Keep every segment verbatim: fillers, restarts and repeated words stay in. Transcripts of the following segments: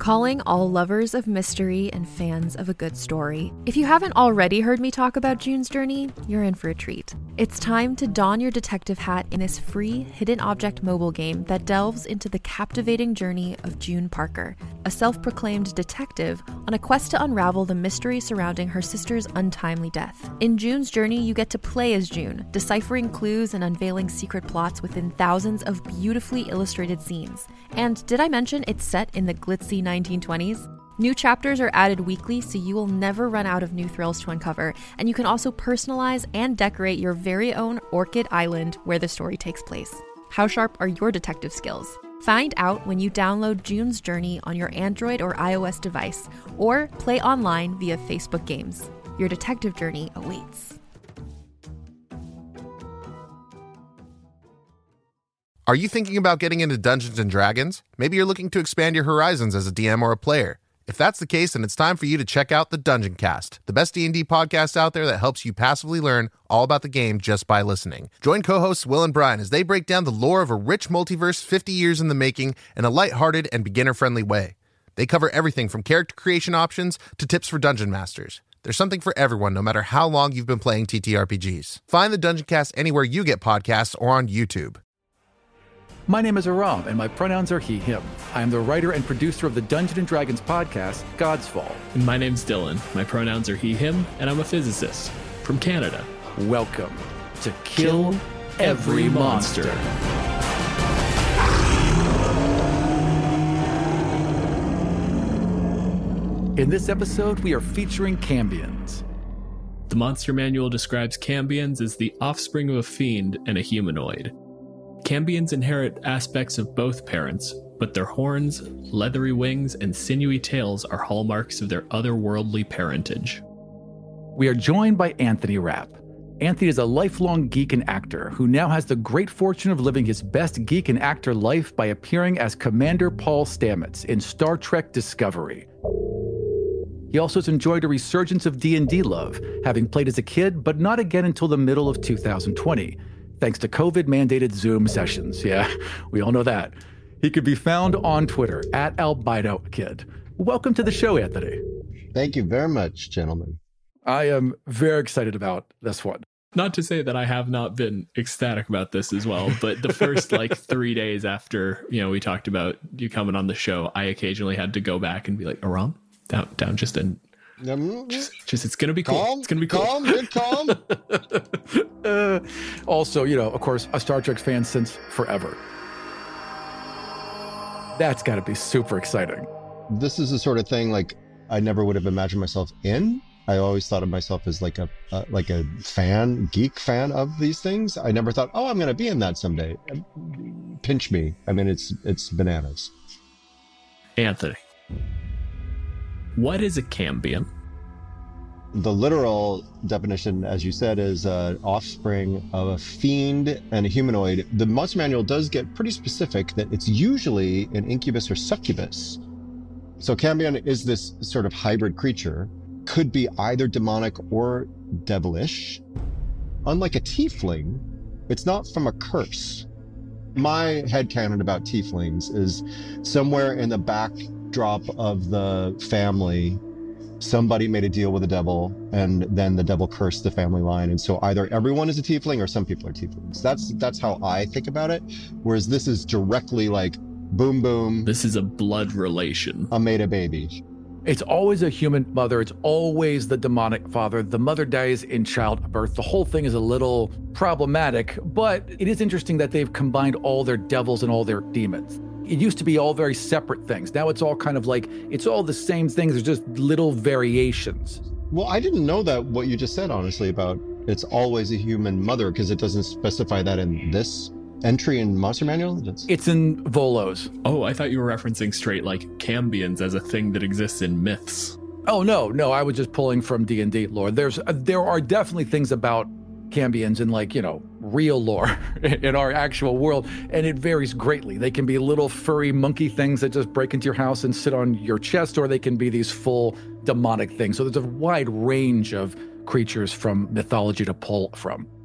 Calling all lovers of mystery and fans of a good story. If you haven't already heard me talk about June's Journey, you're in for a treat. It's time to don your detective hat in this free hidden object mobile game that delves into the captivating journey of June Parker, a self-proclaimed detective on a quest to unravel the mystery surrounding her sister's untimely death. In June's Journey, you get to play as June, deciphering clues and unveiling secret plots within thousands of beautifully illustrated scenes. And did I mention it's set in the glitzy nineteen twenties? New chapters are added weekly, so you will never run out of new thrills to uncover, and you can also personalize and decorate your very own Orchid Island where the story takes place. How sharp are your detective skills? Find out when you download June's Journey on your Android or iOS device, or play online via Facebook Games. Your detective journey awaits. Are you thinking about getting into Dungeons and Dragons? Maybe you're looking to expand your horizons as a D M or a player. If that's the case, then it's time for you to check out the Dungeon Cast, the best D and D podcast out there that helps you passively learn all about the game just by listening. Join co-hosts Will and Brian as they break down the lore of a rich multiverse fifty years in the making in a lighthearted and beginner-friendly way. They cover everything from character creation options to tips for dungeon masters. There's something for everyone, no matter how long you've been playing T T R P Gs. Find the Dungeon Cast anywhere you get podcasts or on YouTube. My name is Aram, and my pronouns are he, him. I am the writer and producer of the Dungeons and Dragons podcast, God's Fall. And my name's Dylan. My pronouns are he, him, and I'm a physicist from Canada. Welcome to Kill, Kill Every Monster. monster. In this episode, we are featuring Cambions. The Monster Manual describes Cambions as the offspring of a fiend and a humanoid. Cambions inherit aspects of both parents, but their horns, leathery wings, and sinewy tails are hallmarks of their otherworldly parentage. We are joined by Anthony Rapp. Anthony is a lifelong geek and actor who now has the great fortune of living his best geek and actor life by appearing as Commander Paul Stamets in Star Trek Discovery. He also has enjoyed a resurgence of D and D love, having played as a kid, but not again until the middle of two thousand twenty. Thanks to COVID-mandated Zoom sessions. Yeah, we all know that. He could be found on Twitter, at AlbidoKid. Welcome to the show, Anthony. Thank you very much, gentlemen. I am very excited about this one. Not to say that I have not been ecstatic about this as well, but the first like three days after, you know, we talked about you coming on the show, I occasionally had to go back and be like, Aram, down, down, just in. Just, just, it's gonna be cool. Calm, it's gonna be cool. Calm, good calm. uh, also, you know, of course, a Star Trek fan since forever. That's got to be super exciting. This is the sort of thing like I never would have imagined myself in. I always thought of myself as like a uh, like a fan, geek fan of these things. I never thought, oh, I'm gonna be in that someday. Pinch me. I mean, it's it's bananas. Anthony, what is a Cambion? The literal definition, as you said, is uh, offspring of a fiend and a humanoid. The Monster Manual does get pretty specific that it's usually an incubus or succubus. So Cambion is this sort of hybrid creature, could be either demonic or devilish. Unlike a tiefling, it's not from a curse. My headcanon about tieflings is somewhere in the backdrop of the family, somebody made a deal with the devil, and then the devil cursed the family line. And so either everyone is a tiefling or some people are tieflings. That's that's how I think about it. Whereas this is directly like, boom, boom. This is a blood relation. I made a baby. It's always a human mother. It's always the demonic father. The mother dies in childbirth. The whole thing is a little problematic, but it is interesting that they've combined all their devils and all their demons. It used to be all very separate things. Now it's all kind of like, it's all the same things. There's just little variations. Well, I didn't know that, what you just said, honestly, about it's always a human mother, because it doesn't specify that in this entry in Monster Manual. It's, it's in Volos. Oh, I thought you were referencing straight like Cambions as a thing that exists in myths. Oh, no, no, I was just pulling from D and D lore. There's, uh, there are definitely things about Cambions in, like, you know, real lore in our actual world, and it varies greatly. They can be little furry monkey things that just break into your house and sit on your chest, or they can be these full demonic things. So there's a wide range of creatures from mythology to pull from.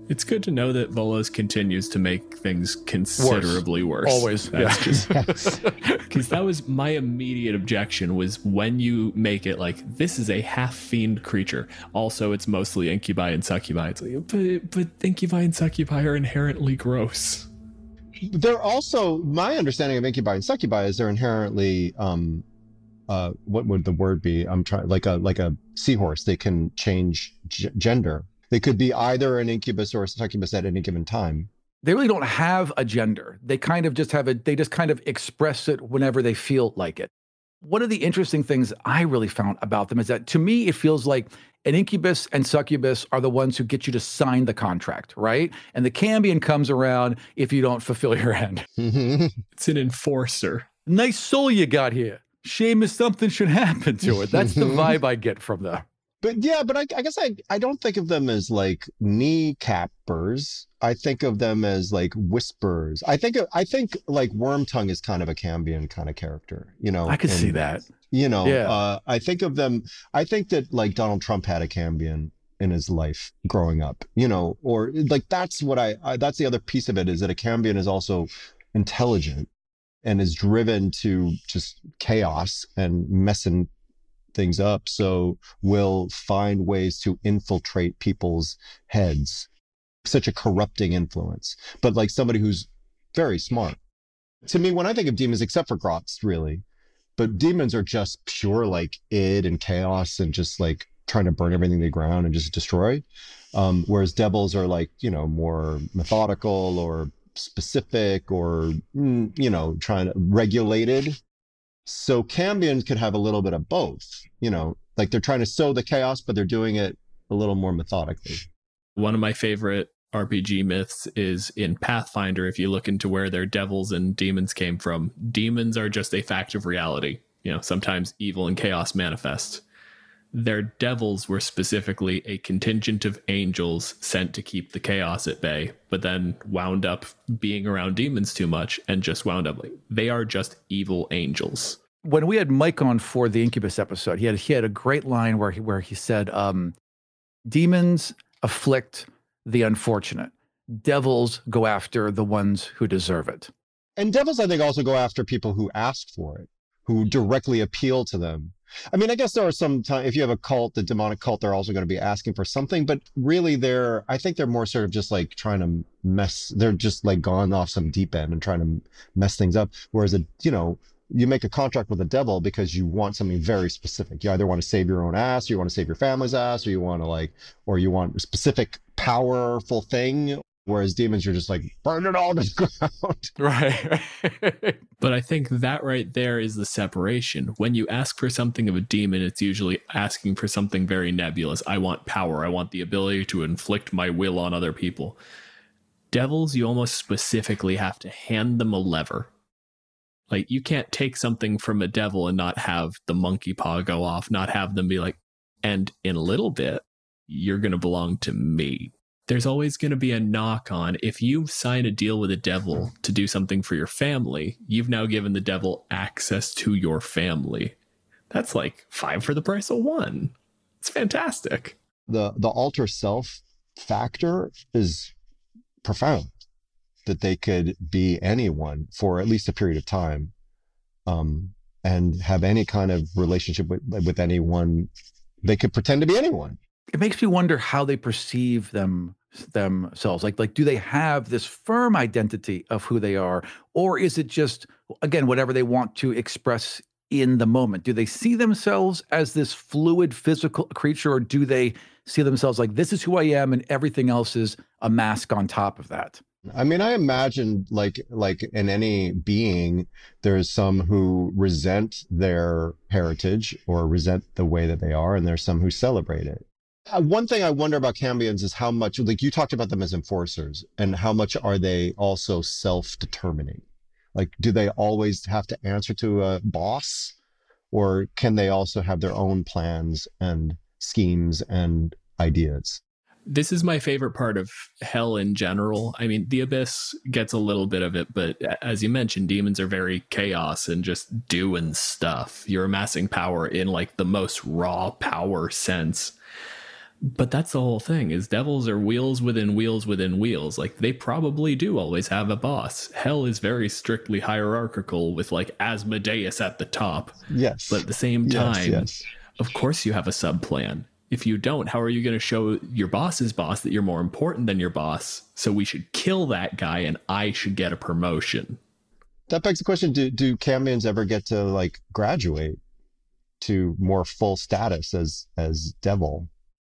It's good to know that Volos continues to make things considerably worse. worse. Always. That's yeah. just because that was my immediate objection, was when you make it like this is a half fiend creature. Also, it's mostly incubi and succubi. It's like, but but incubi and succubi are inherently gross. They're also, my understanding of incubi and succubi is they're inherently um uh what would the word be? I'm trying like a like a seahorse. They can change g- gender. They could be either an incubus or a succubus at any given time. They really don't have a gender. They kind of just have a, they just kind of express it whenever they feel like it. One of the interesting things I really found about them is that to me, it feels like an incubus and succubus are the ones who get you to sign the contract, right? And the Cambion comes around if you don't fulfill your end. It's an enforcer. Nice soul you got here. Shame if something should happen to it. That's the vibe I get from them. But yeah, but I, I guess I, I don't think of them as like kneecappers. I think of them as like whisperers. I think of, I think like Wormtongue is kind of a Cambion kind of character, you know. I could and, see that. You know, yeah. uh, I think of them. I think that like Donald Trump had a Cambion in his life growing up, you know, or like that's what I, I that's the other piece of it, is that a Cambion is also intelligent and is driven to just chaos and messing things up, so will find ways to infiltrate people's heads. Such a corrupting influence, but like somebody who's very smart. To me, when I think of demons, except for Grotz, really, but demons are just pure like id and chaos and just like trying to burn everything to the ground and just destroy. Um, whereas devils are like, you know, more methodical or specific or, you know, trying to regulated. So Cambions could have a little bit of both, you know, like they're trying to sow the chaos, but they're doing it a little more methodically. One of my favorite R P G myths is in Pathfinder. If you look into where their devils and demons came from, demons are just a fact of reality. You know, sometimes evil and chaos manifest. Their devils were specifically a contingent of angels sent to keep the chaos at bay, but then wound up being around demons too much and just wound up like they are just evil angels. When we had Mike on for the Incubus episode, he had he had a great line where he where he said, um, "Demons afflict the unfortunate. Devils go after the ones who deserve it." And devils, I think, also go after people who ask for it, who directly appeal to them. I mean, I guess there are some time, if you have a cult, the demonic cult, they're also going to be asking for something, but really they're, I think they're more sort of just like trying to mess, they're just like gone off some deep end and trying to mess things up. Whereas, a, you know, you make a contract with a devil because you want something very specific. You either want to save your own ass, or you want to save your family's ass, or you want to like, or you want a specific powerful thing. Whereas demons, you're just like, burn it all to the ground. Right. But I think that right there is the separation. When you ask for something of a demon, it's usually asking for something very nebulous. I want power. I want the ability to inflict my will on other people. Devils, you almost specifically have to hand them a lever. Like, you can't take something from a devil and not have the monkey paw go off, not have them be like, and in a little bit, you're going to belong to me. There's always going to be a knock on. If you sign a deal with a devil to do something for your family, you've now given the devil access to your family. That's like five for the price of one. It's fantastic. The the alter self factor is profound, that they could be anyone for at least a period of time, um, and have any kind of relationship with, with anyone. They could pretend to be anyone. It makes me wonder how they perceive them themselves. Like, like, do they have this firm identity of who they are? Or is it just, again, whatever they want to express in the moment? Do they see themselves as this fluid physical creature, or do they see themselves like, this is who I am and everything else is a mask on top of that? I mean, I imagine like like in any being, there's some who resent their heritage or resent the way that they are, and there's some who celebrate it. Uh, one thing I wonder about Cambions is how much, like you talked about them as enforcers, and how much are they also self-determining? Like, do they always have to answer to a boss, or can they also have their own plans and schemes and ideas? This is my favorite part of Hell in general. I mean, the Abyss gets a little bit of it, but as you mentioned, demons are very chaos and just doing stuff. You're amassing power in like the most raw power sense. But that's the whole thing, is devils are wheels within wheels within wheels. Like, they probably do always have a boss. Hell is very strictly hierarchical with, like, Asmodeus at the top. Yes. But at the same time, yes, yes. Of course you have a sub-plan. If you don't, how are you going to show your boss's boss that you're more important than your boss? So we should kill that guy and I should get a promotion. That begs the question, do, do Cambions ever get to, like, graduate to more full status as as devil?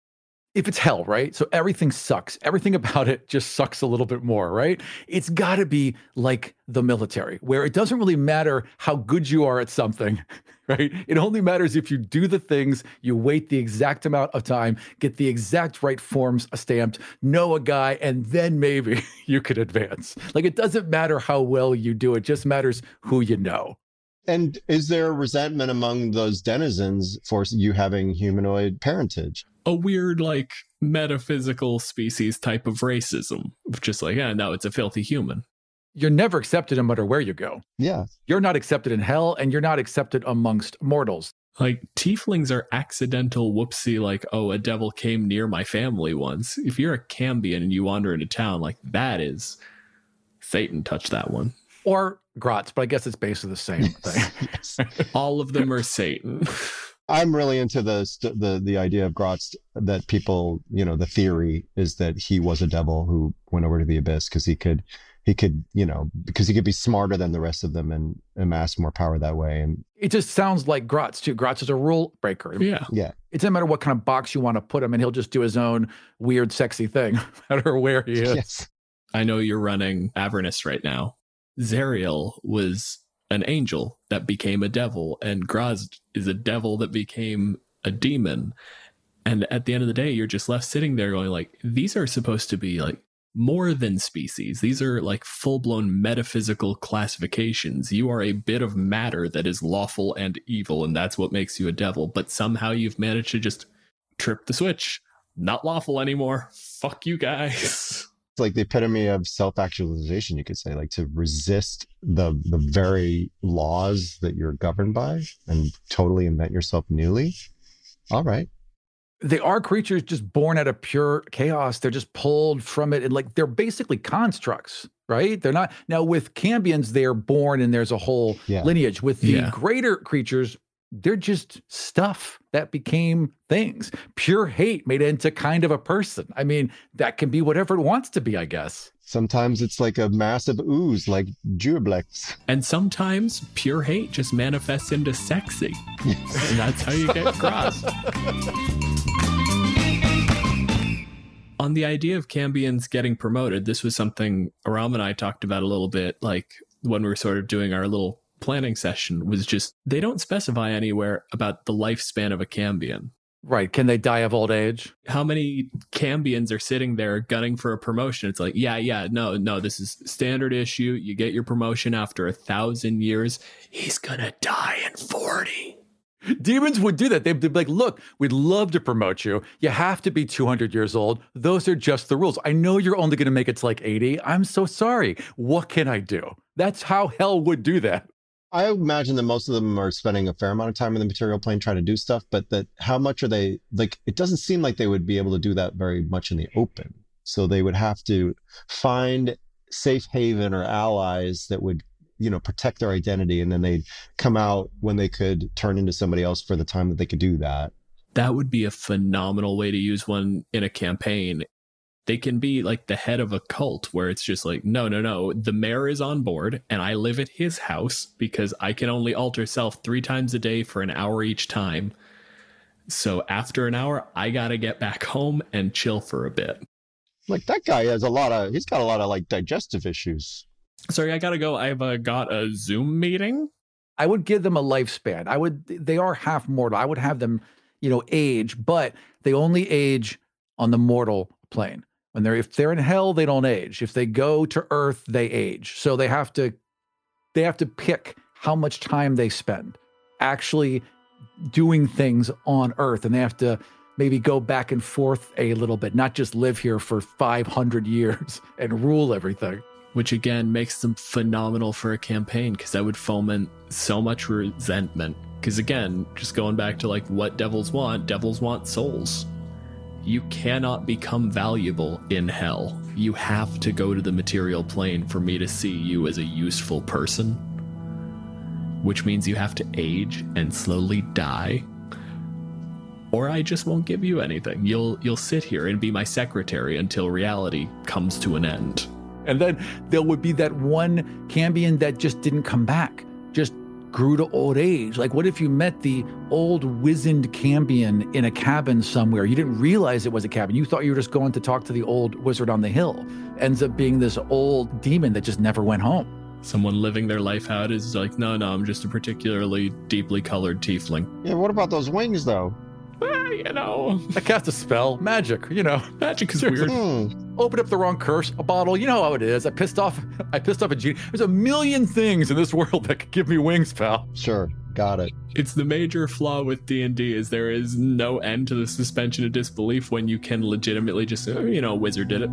If it's hell, right? So everything sucks. Everything about it just sucks a little bit more, right? It's got to be like the military, where it doesn't really matter how good you are at something, right? It only matters if you do the things, you wait the exact amount of time, get the exact right forms stamped, know a guy, and then maybe you could advance. Like, it doesn't matter how well you do. It just matters who you know. And is there resentment among those denizens for you having humanoid parentage? A weird, like, metaphysical species type of racism. Just like, yeah, no, it's a filthy human. You're never accepted no matter where you go. Yeah. You're not accepted in hell, and you're not accepted amongst mortals. Like, tieflings are accidental whoopsie, like, oh, a devil came near my family once. If you're a Cambion and you wander into town, like, that is Satan touched that one. Or Grots, but I guess it's basically the same thing. Yes. All of them are Satan. I'm really into the the the idea of Grots, that people, you know, the theory is that he was a devil who went over to the abyss because he could, he could, you know, because he could be smarter than the rest of them and amass more power that way. And it just sounds like Grots too. Grots is a rule breaker. Yeah. Yeah. It doesn't matter what kind of box you want to put him in. He'll just do his own weird, sexy thing, no matter where he is. Yes. I know you're running Avernus right now. Zariel was an angel that became a devil, and Grazd is a devil that became a demon. And at the end of the day, you're just left sitting there going like, these are supposed to be like more than species. These are like full-blown metaphysical classifications. You are a bit of matter that is lawful and evil, and that's what makes you a devil. But somehow you've managed to just trip the switch. Not lawful anymore. Fuck you guys. It's like the epitome of self-actualization, you could say, like to resist the the very laws that you're governed by and totally invent yourself newly. All right. They are creatures just born out of pure chaos. They're just pulled from it. And like, they're basically constructs, right? They're not. Now with Cambions, they're born and there's a whole Yeah. lineage. With the Yeah. greater creatures, they're just stuff that became things. Pure hate made into kind of a person. I mean, that can be whatever it wants to be, I guess. Sometimes it's like a massive ooze, like Jurablex. And sometimes pure hate just manifests into sexy. And that's how you get crossed. On the idea of Cambions getting promoted, this was something Aram and I talked about a little bit, like when we were sort of doing our little planning session, was just, they don't specify anywhere about the lifespan of a Cambion. Right. Can they die of old age? How many Cambions are sitting there gunning for a promotion? It's like, yeah, yeah, no, no, this is standard issue. You get your promotion after a thousand years. He's gonna die in forty. Demons would do that. They'd be like, look, we'd love to promote you. You have to be two hundred years old. Those are just the rules. I know you're only going to make it to like eighty. I'm so sorry. What can I do? That's how hell would do that. I imagine that most of them are spending a fair amount of time in the material plane trying to do stuff, but that how much are they, like, it doesn't seem like they would be able to do that very much in the open. So they would have to find safe haven or allies that would, you know, protect their identity, and then they'd come out when they could turn into somebody else for the time that they could do that. That would be a phenomenal way to use one in a campaign. They can be like the head of a cult where it's just like, no, no, no, the mayor is on board and I live at his house because I can only alter self three times a day for an hour each time. So after an hour, I got to get back home and chill for a bit. Like, that guy has a lot of, he's got a lot of like digestive issues. Sorry, I got to go. I've uh, got a Zoom meeting. I would give them a lifespan. I would, they are half mortal. I would have them, you know, age, but they only age on the mortal plane. When they're, if they're in hell, they don't age. If they go to Earth, they age. So they have to, they have to pick how much time they spend actually doing things on Earth. And they have to maybe go back and forth a little bit, not just live here for five hundred years and rule everything. Which again makes them phenomenal for a campaign, because that would foment so much resentment. Because again, just going back to like what devils want, devils want souls. You cannot become valuable in hell. You have to go to the material plane for me to see you as a useful person, which means you have to age and slowly die, or I just won't give you anything. You'll you'll sit here and be my secretary until reality comes to an end. And then there would be that one Cambion that just didn't come back, just grew to old age. Like, what if you met the old wizened Cambion in a cabin somewhere? You didn't realize it was a cabin. You thought you were just going to talk to the old wizard on the hill. Ends up being this old demon that just never went home. Someone living their life out is like, no, no, I'm just a particularly deeply colored tiefling. Yeah, what about those wings, though? Ah, you know. I cast a spell. Magic, you know. Magic is weird. Hmm. Open up the wrong curse, a bottle. You know how it is. I pissed off I pissed off a genie. There's a million things in this world that could give me wings, pal. Sure, got it. It's the major flaw with D and D is there is no end to the suspension of disbelief when you can legitimately just, oh, you know, a wizard did it.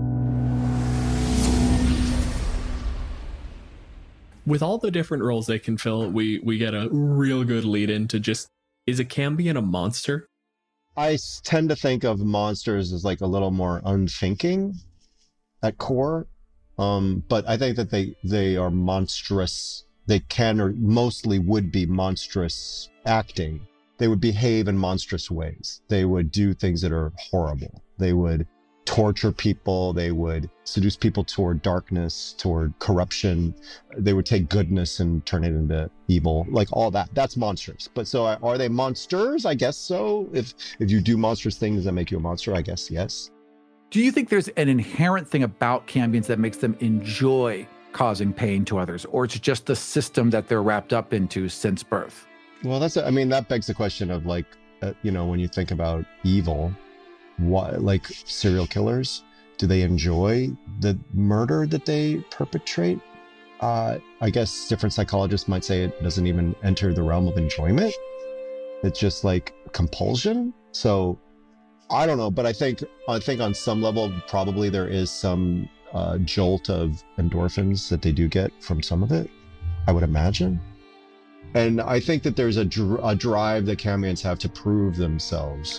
With all the different roles they can fill, we we get a real good lead into just, is a Cambion a monster? I s- tend to think of monsters as like a little more unthinking at core. Um, but I think that they, they are monstrous. They can or mostly would be monstrous acting. They would behave in monstrous ways. They would do things that are horrible. They would torture people. They would seduce people toward darkness, toward corruption. They would take goodness and turn it into evil, like all that. That's monstrous. But so are they monsters? I guess so. If if you do monstrous things that make you a monster, I guess yes. Do you think there's an inherent thing about Cambions that makes them enjoy causing pain to others, or it's just the system that they're wrapped up into since birth? Well, that's, I mean, that begs the question of like, uh, you know, when you think about evil, what, like serial killers, do they enjoy the murder that they perpetrate? Uh, I guess different psychologists might say it doesn't even enter the realm of enjoyment. It's just like compulsion. So I don't know, but I think, I think on some level, probably there is some uh, jolt of endorphins that they do get from some of it, I would imagine. And I think that there's a, dr- a drive that Cambions have to prove themselves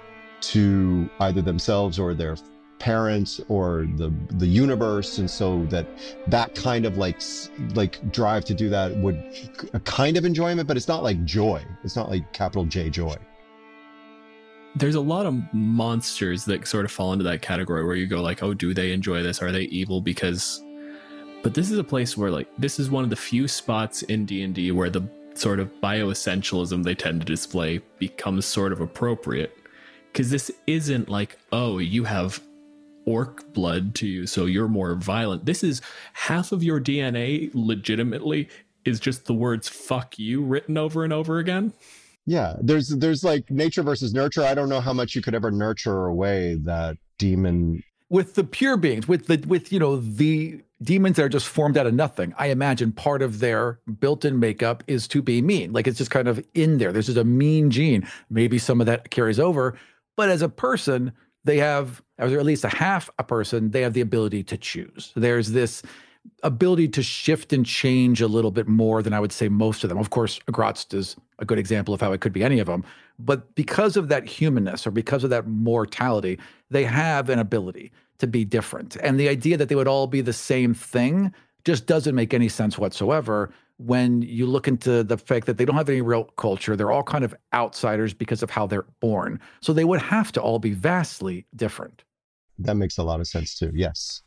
to either themselves or their parents or the the universe, and so that that kind of like like drive to do that would a kind of enjoyment, but it's not like joy. It's not like capital J joy. There's a lot of monsters that sort of fall into that category where you go like, oh, do they enjoy this? Are they evil? Because, but this is a place where like, this is one of the few spots in D and D where the sort of bioessentialism they tend to display becomes sort of appropriate. Because this isn't like, oh, you have orc blood to you, so you're more violent. This is half of your D N A legitimately is just the words fuck you written over and over again. Yeah, there's there's like nature versus nurture. I don't know how much you could ever nurture away that demon. With the pure beings, with the with you know the demons that are just formed out of nothing, I imagine part of their built-in makeup is to be mean. Like it's just kind of in there. There's just a mean gene. Maybe some of that carries over. But as a person, they have, or at least a half a person, they have the ability to choose. There's this ability to shift and change a little bit more than I would say most of them. Of course, Gratz is a good example of how it could be any of them. But because of that humanness or because of that mortality, they have an ability to be different. And the idea that they would all be the same thing just doesn't make any sense whatsoever when you look into the fact that they don't have any real culture. They're all kind of outsiders because of how they're born. So they would have to all be vastly different. That makes a lot of sense too, yes.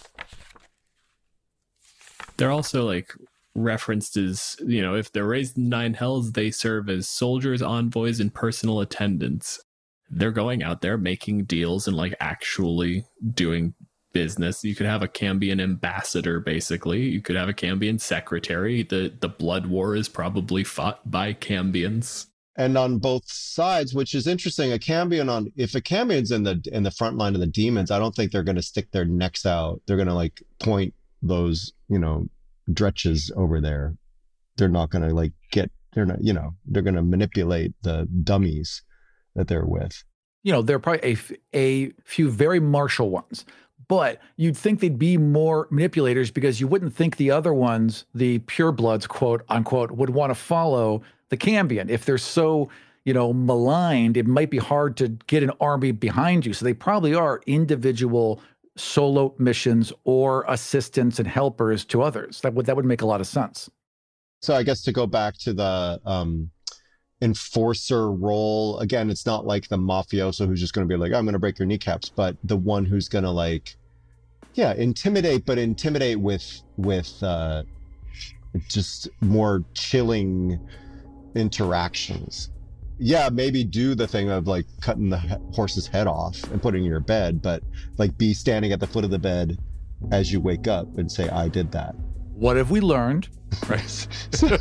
They're also like referenced as, you know, if they're raised in Nine Hells, they serve as soldiers, envoys, and personal attendants. They're going out there making deals and like actually doing business. You could have a Cambion ambassador, basically. You could have a Cambion secretary. The the blood war is probably fought by Cambions. And on both sides, which is interesting, a Cambion on if a Cambion's in the in the front line of the demons, I don't think they're gonna stick their necks out. They're gonna like point those, you know, dretches over there. They're not gonna like get they're not, you know, they're gonna manipulate the dummies that they're with. You know, there are probably a, a few very martial ones. But you'd think they'd be more manipulators because you wouldn't think the other ones, the purebloods, quote unquote, would want to follow the Cambion if they're so you know, maligned, it might be hard to get an army behind you. So they probably are individual solo missions or assistants and helpers to others. That would that would make a lot of sense. So I guess to go back to the um, enforcer role, again, it's not like the mafioso who's just going to be like, I'm going to break your kneecaps, but the one who's going to like, yeah, intimidate, but intimidate with with uh, just more chilling interactions. Yeah, maybe do the thing of like cutting the horse's head off and putting it in your bed, but like be standing at the foot of the bed as you wake up and say, I did that. What have we learned? Right. So,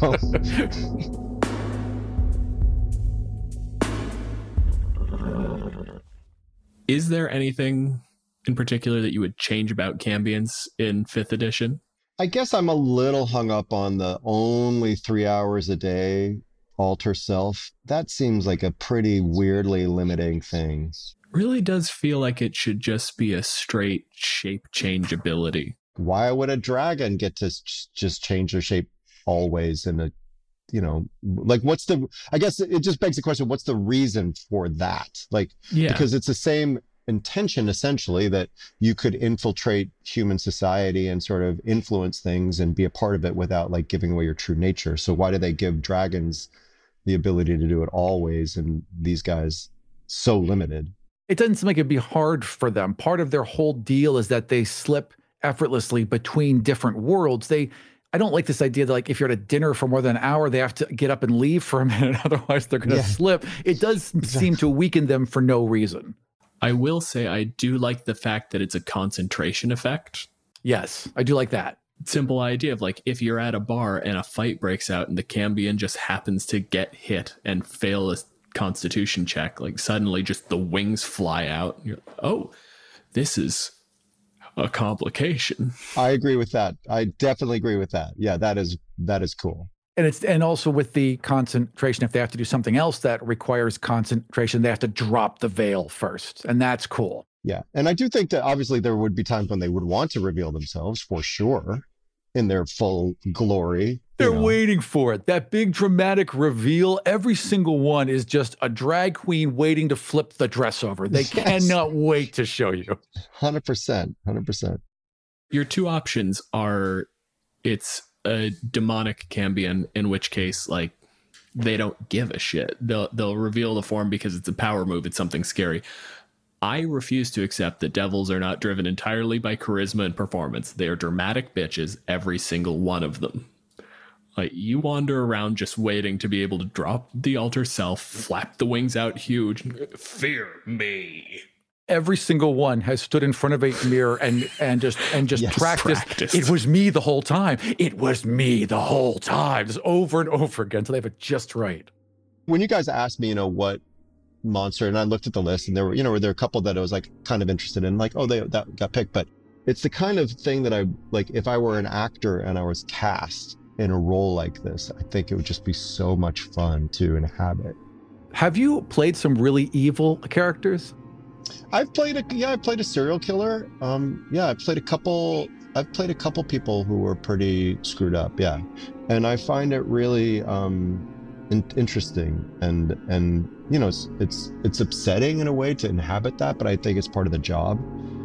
is there anything in particular that you would change about Cambions in fifth edition? I guess I'm a little hung up on the only three hours a day alter self. That seems like a pretty weirdly limiting thing. Really does feel like it should just be a straight shape change ability. Why would a dragon get to just change their shape always in a, you know, like what's the, I guess it just begs the question, what's the reason for that? Like, yeah. Because it's the same intention essentially that you could infiltrate human society and sort of influence things and be a part of it without like giving away your true nature. So why do they give dragons the ability to do it always and these guys so limited? It doesn't seem like it'd be hard for them. Part of their whole deal is that they slip effortlessly between different worlds. They, I don't like this idea that like if you're at a dinner for more than an hour, they have to get up and leave for a minute, otherwise they're going to yeah. slip. It does seem to weaken them for no reason. I will say I do like the fact that it's a concentration effect. Yes, I do like that. Simple idea of like if you're at a bar and a fight breaks out and the Cambion just happens to get hit and fail a constitution check, like suddenly just the wings fly out. And you're like, oh, this is a complication. I agree with that. I definitely agree with that. Yeah, that is that is cool. And it's and also with the concentration, if they have to do something else that requires concentration, they have to drop the veil first. And that's cool. Yeah. And I do think that obviously there would be times when they would want to reveal themselves for sure in their full glory. They're you know. waiting for it. That big dramatic reveal, every single one is just a drag queen waiting to flip the dress over. They yes. cannot wait to show you. one hundred percent. one hundred percent. Your two options are it's a demonic Cambion, in which case, like, they don't give a shit. They'll, they'll reveal the form because it's a power move. It's something scary. I refuse to accept that devils are not driven entirely by charisma and performance. They are dramatic bitches, every single one of them. Like, you wander around just waiting to be able to drop the alter self, flap the wings out huge, fear me. Every single one has stood in front of a mirror and and just and just yes, practiced. practiced. It was me the whole time. It was me the whole time. Just over and over again until they have it just right. When you guys asked me, you know, what monster, and I looked at the list, and there were, you know, there were a couple that I was like kind of interested in, like, oh, they that got picked. But it's the kind of thing that I like. If I were an actor and I was cast in a role like this, I think it would just be so much fun to inhabit. Have you played some really evil characters? I've played a yeah, I played a serial killer. Um, yeah, I played a couple. I've played a couple people who were pretty screwed up. Yeah, and I find it really um, in- interesting and and you know it's, it's it's upsetting in a way to inhabit that, but I think it's part of the job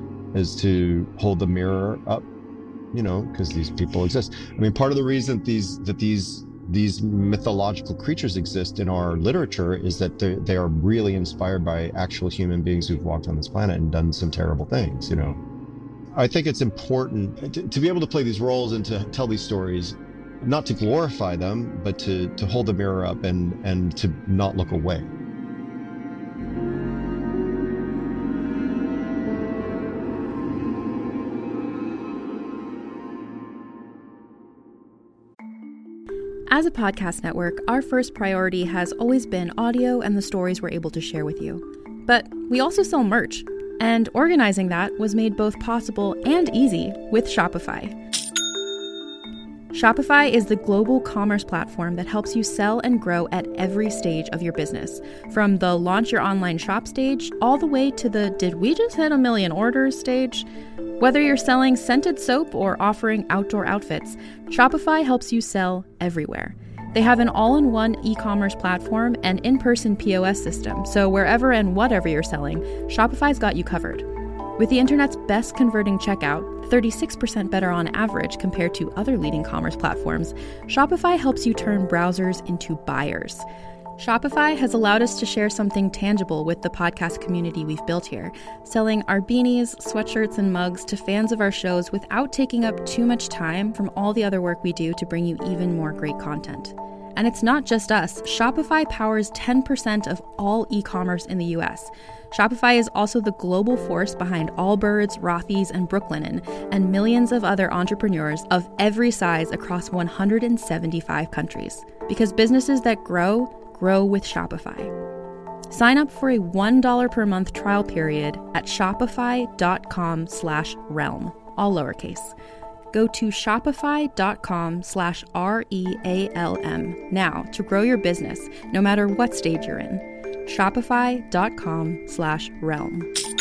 is to hold the mirror up, you know, because these people exist. I mean, part of the reason these that these these mythological creatures exist in our literature is that they are really inspired by actual human beings who've walked on this planet and done some terrible things, you know. I think it's important to, to be able to play these roles and to tell these stories, not to glorify them, but to, to hold the mirror up and, and to not look away. As a podcast network, our first priority has always been audio and the stories we're able to share with you. But we also sell merch, and organizing that was made both possible and easy with Shopify. Shopify is the global commerce platform that helps you sell and grow at every stage of your business, from the launch your online shop stage all the way to the did we just hit a million orders stage. Whether you're selling scented soap or offering outdoor outfits, Shopify helps you sell everywhere. They have an all-in-one e-commerce platform and in-person P O S system, so wherever and whatever you're selling, Shopify's got you covered. With the internet's best converting checkout, thirty-six percent better on average compared to other leading commerce platforms, Shopify helps you turn browsers into buyers. Shopify has allowed us to share something tangible with the podcast community we've built here, selling our beanies, sweatshirts, and mugs to fans of our shows without taking up too much time from all the other work we do to bring you even more great content. And it's not just us. Shopify powers ten percent of all e-commerce in the U S. Shopify is also the global force behind Allbirds, Rothy's, and Brooklinen, and millions of other entrepreneurs of every size across one hundred seventy-five countries. Because businesses that grow, grow with Shopify. Sign up for a one dollar per month trial period at shopify.com slash realm, all lowercase. Go to shopify.com slash R-E-A-L-M now to grow your business, no matter what stage you're in. Shopify.com slash realm.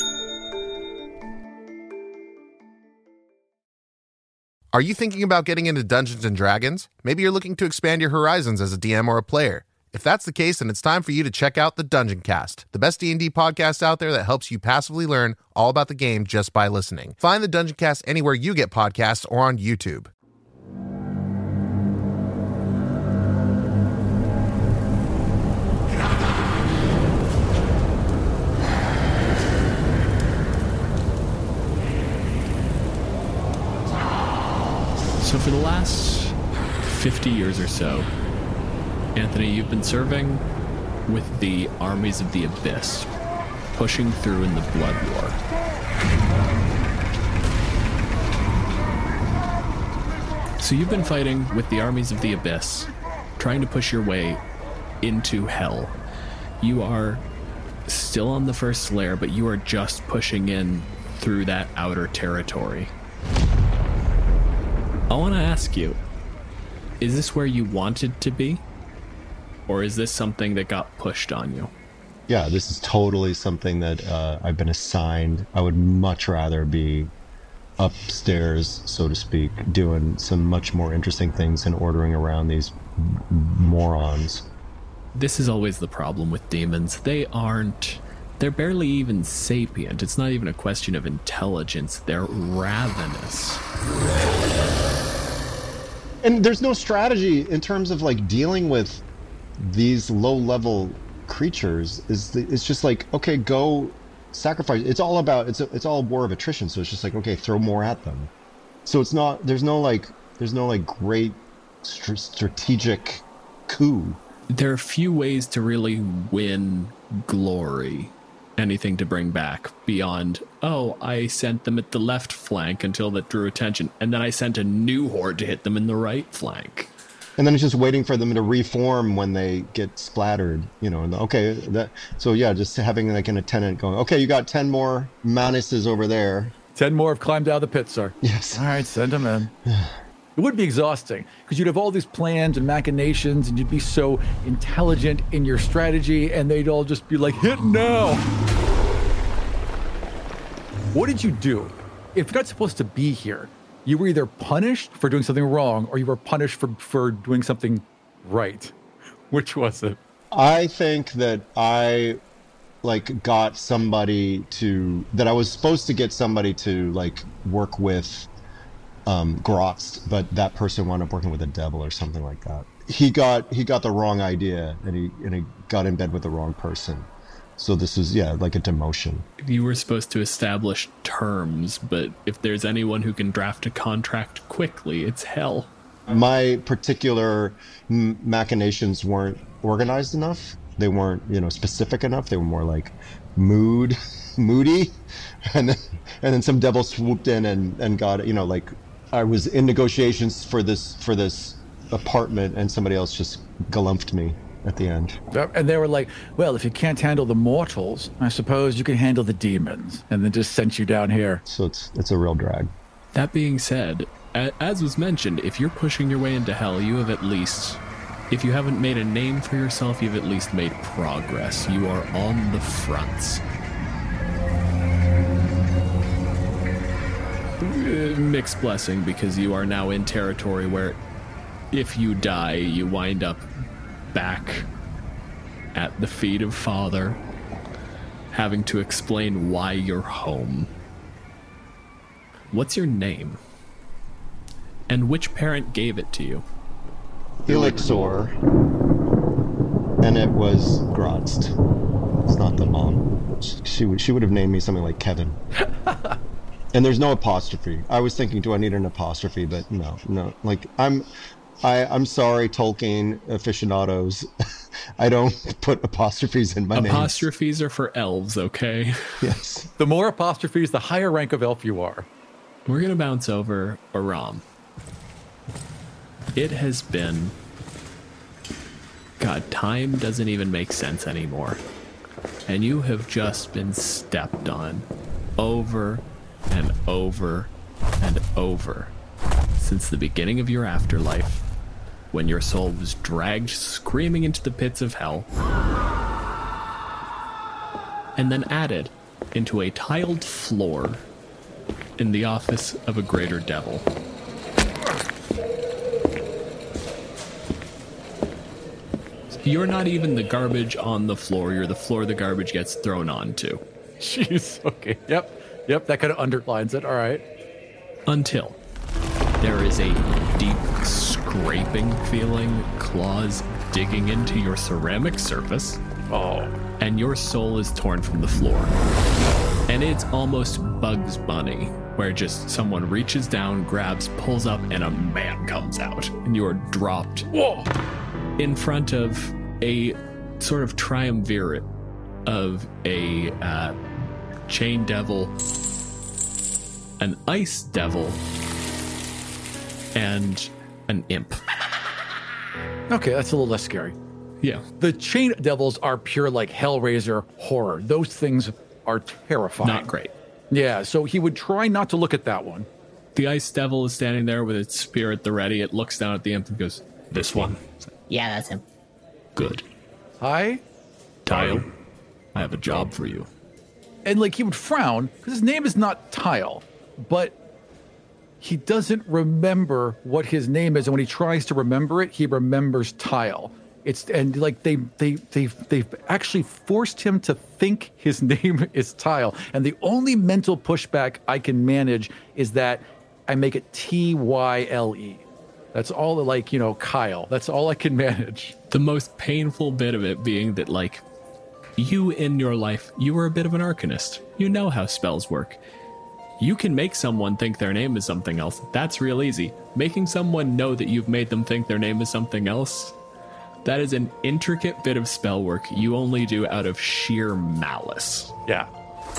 Are you thinking about getting into Dungeons and Dragons? Maybe you're looking to expand your horizons as a D M or a player. If that's the case, then it's time for you to check out the Dungeon Cast, the best D and D podcast out there that helps you passively learn all about the game just by listening. Find the Dungeon Cast anywhere you get podcasts or on YouTube. So for the last fifty years or so, Anthony, you've been serving with the armies of the Abyss, pushing through in the Blood War. So you've been fighting with the armies of the Abyss, trying to push your way into Hell. You are still on the first layer, but you are just pushing in through that outer territory. I want to ask you, is this where you wanted to be? Or is this something that got pushed on you? Yeah, this is totally something that uh, I've been assigned. I would much rather be upstairs, so to speak, doing some much more interesting things and ordering around these morons. This is always the problem with demons. They aren't... They're barely even sapient. It's not even a question of intelligence. They're ravenous. And there's no strategy in terms of like dealing with these low-level creatures. Is the, it's just like, okay, go sacrifice. It's all about it's a, it's all war of attrition. So it's just like, okay, throw more at them. So it's not. There's no like. There's no like great st- strategic coup. There are few ways to really win glory. Anything to bring back beyond, oh, I sent them at the left flank until that drew attention, and then I sent a new horde to hit them in the right flank. And then it's just waiting for them to reform when they get splattered, you know. And okay, that so yeah, just having like an attendant going, okay, you got ten more Manuses over there. Ten more have climbed out of the pit, sir. Yes. All right, send them in. It would be exhausting because you'd have all these plans and machinations, and you'd be so intelligent in your strategy, and they'd all just be like, hit now. What did you do? If you're not supposed to be here, you were either punished for doing something wrong, or you were punished for, for doing something right. Which was it? I think that I like got somebody to, that I was supposed to get somebody to like work with um, Grotz, but that person wound up working with the devil or something like that. He got he got the wrong idea, and he and he got in bed with the wrong person. So this is, yeah, like a demotion. You were supposed to establish terms, but if there's anyone who can draft a contract quickly, it's Hell. My particular m- machinations weren't organized enough. They weren't, you know, specific enough. They were more like mood, moody, and then, and then some devil swooped in and, and got, you know, like I was in negotiations for this for this apartment, and somebody else just galumphed me at the end. And they were like, well, if you can't handle the mortals, I suppose you can handle the demons, and then just sent you down here. So it's it's a real drag. That being said, as was mentioned, if you're pushing your way into Hell, you have at least, if you haven't made a name for yourself, you've at least made progress. You are on the fronts. Mixed blessing, because you are now in territory where if you die, you wind up back at the feet of Father, having to explain why you're home. What's your name? And which parent gave it to you? Elixir. And it was Grotst. It's not the mom. She would she would have named me something like Kevin. And there's no apostrophe. I was thinking, do I need an apostrophe? But no, no. Like I'm I, I'm sorry, Tolkien aficionados. I don't put apostrophes in my name. Apostrophes names. Are for elves, okay? Yes. The more apostrophes, the higher rank of elf you are. We're going to bounce over Aram. It has been... God, time doesn't even make sense anymore. And you have just been stepped on over and over and over since the beginning of your afterlife, when your soul was dragged screaming into the pits of hell, and then added into a tiled floor in the office of a greater devil. You're not even the garbage on the floor, you're the floor the garbage gets thrown onto. Jeez, okay, yep, yep, that kind of underlines it, all right. Until there is a deep scraping feeling, claws digging into your ceramic surface. Oh. And your soul is torn from the floor. And it's almost Bugs Bunny, where just someone reaches down, grabs, pulls up, and a man comes out. And you are dropped Whoa. in front of a sort of triumvirate of a uh, chain devil, an ice devil, and an imp. Okay, that's a little less scary. Yeah. The chain devils are pure like Hellraiser horror. Those things are terrifying. Not great. Yeah, so he would try not to look at that one. The ice devil is standing there with its spear at the ready. It looks down at the imp and goes, "This one." Yeah, that's him. Good. Hi? Tile, I have a job for you. And like he would frown, because his name is not Tile, but he doesn't remember what his name is, and when he tries to remember it, he remembers Tile. It's and like they they they they've actually forced him to think his name is Tile, and the only mental pushback I can manage is that I make it T Y L E. That's all, like, you know, Kyle. That's all I can manage. The most painful bit of it being that, like, you in your life, you were a bit of an arcanist. You know how spells work. You can make someone think their name is something else. That's real easy. Making someone know that you've made them think their name is something else, that is an intricate bit of spell work you only do out of sheer malice. Yeah.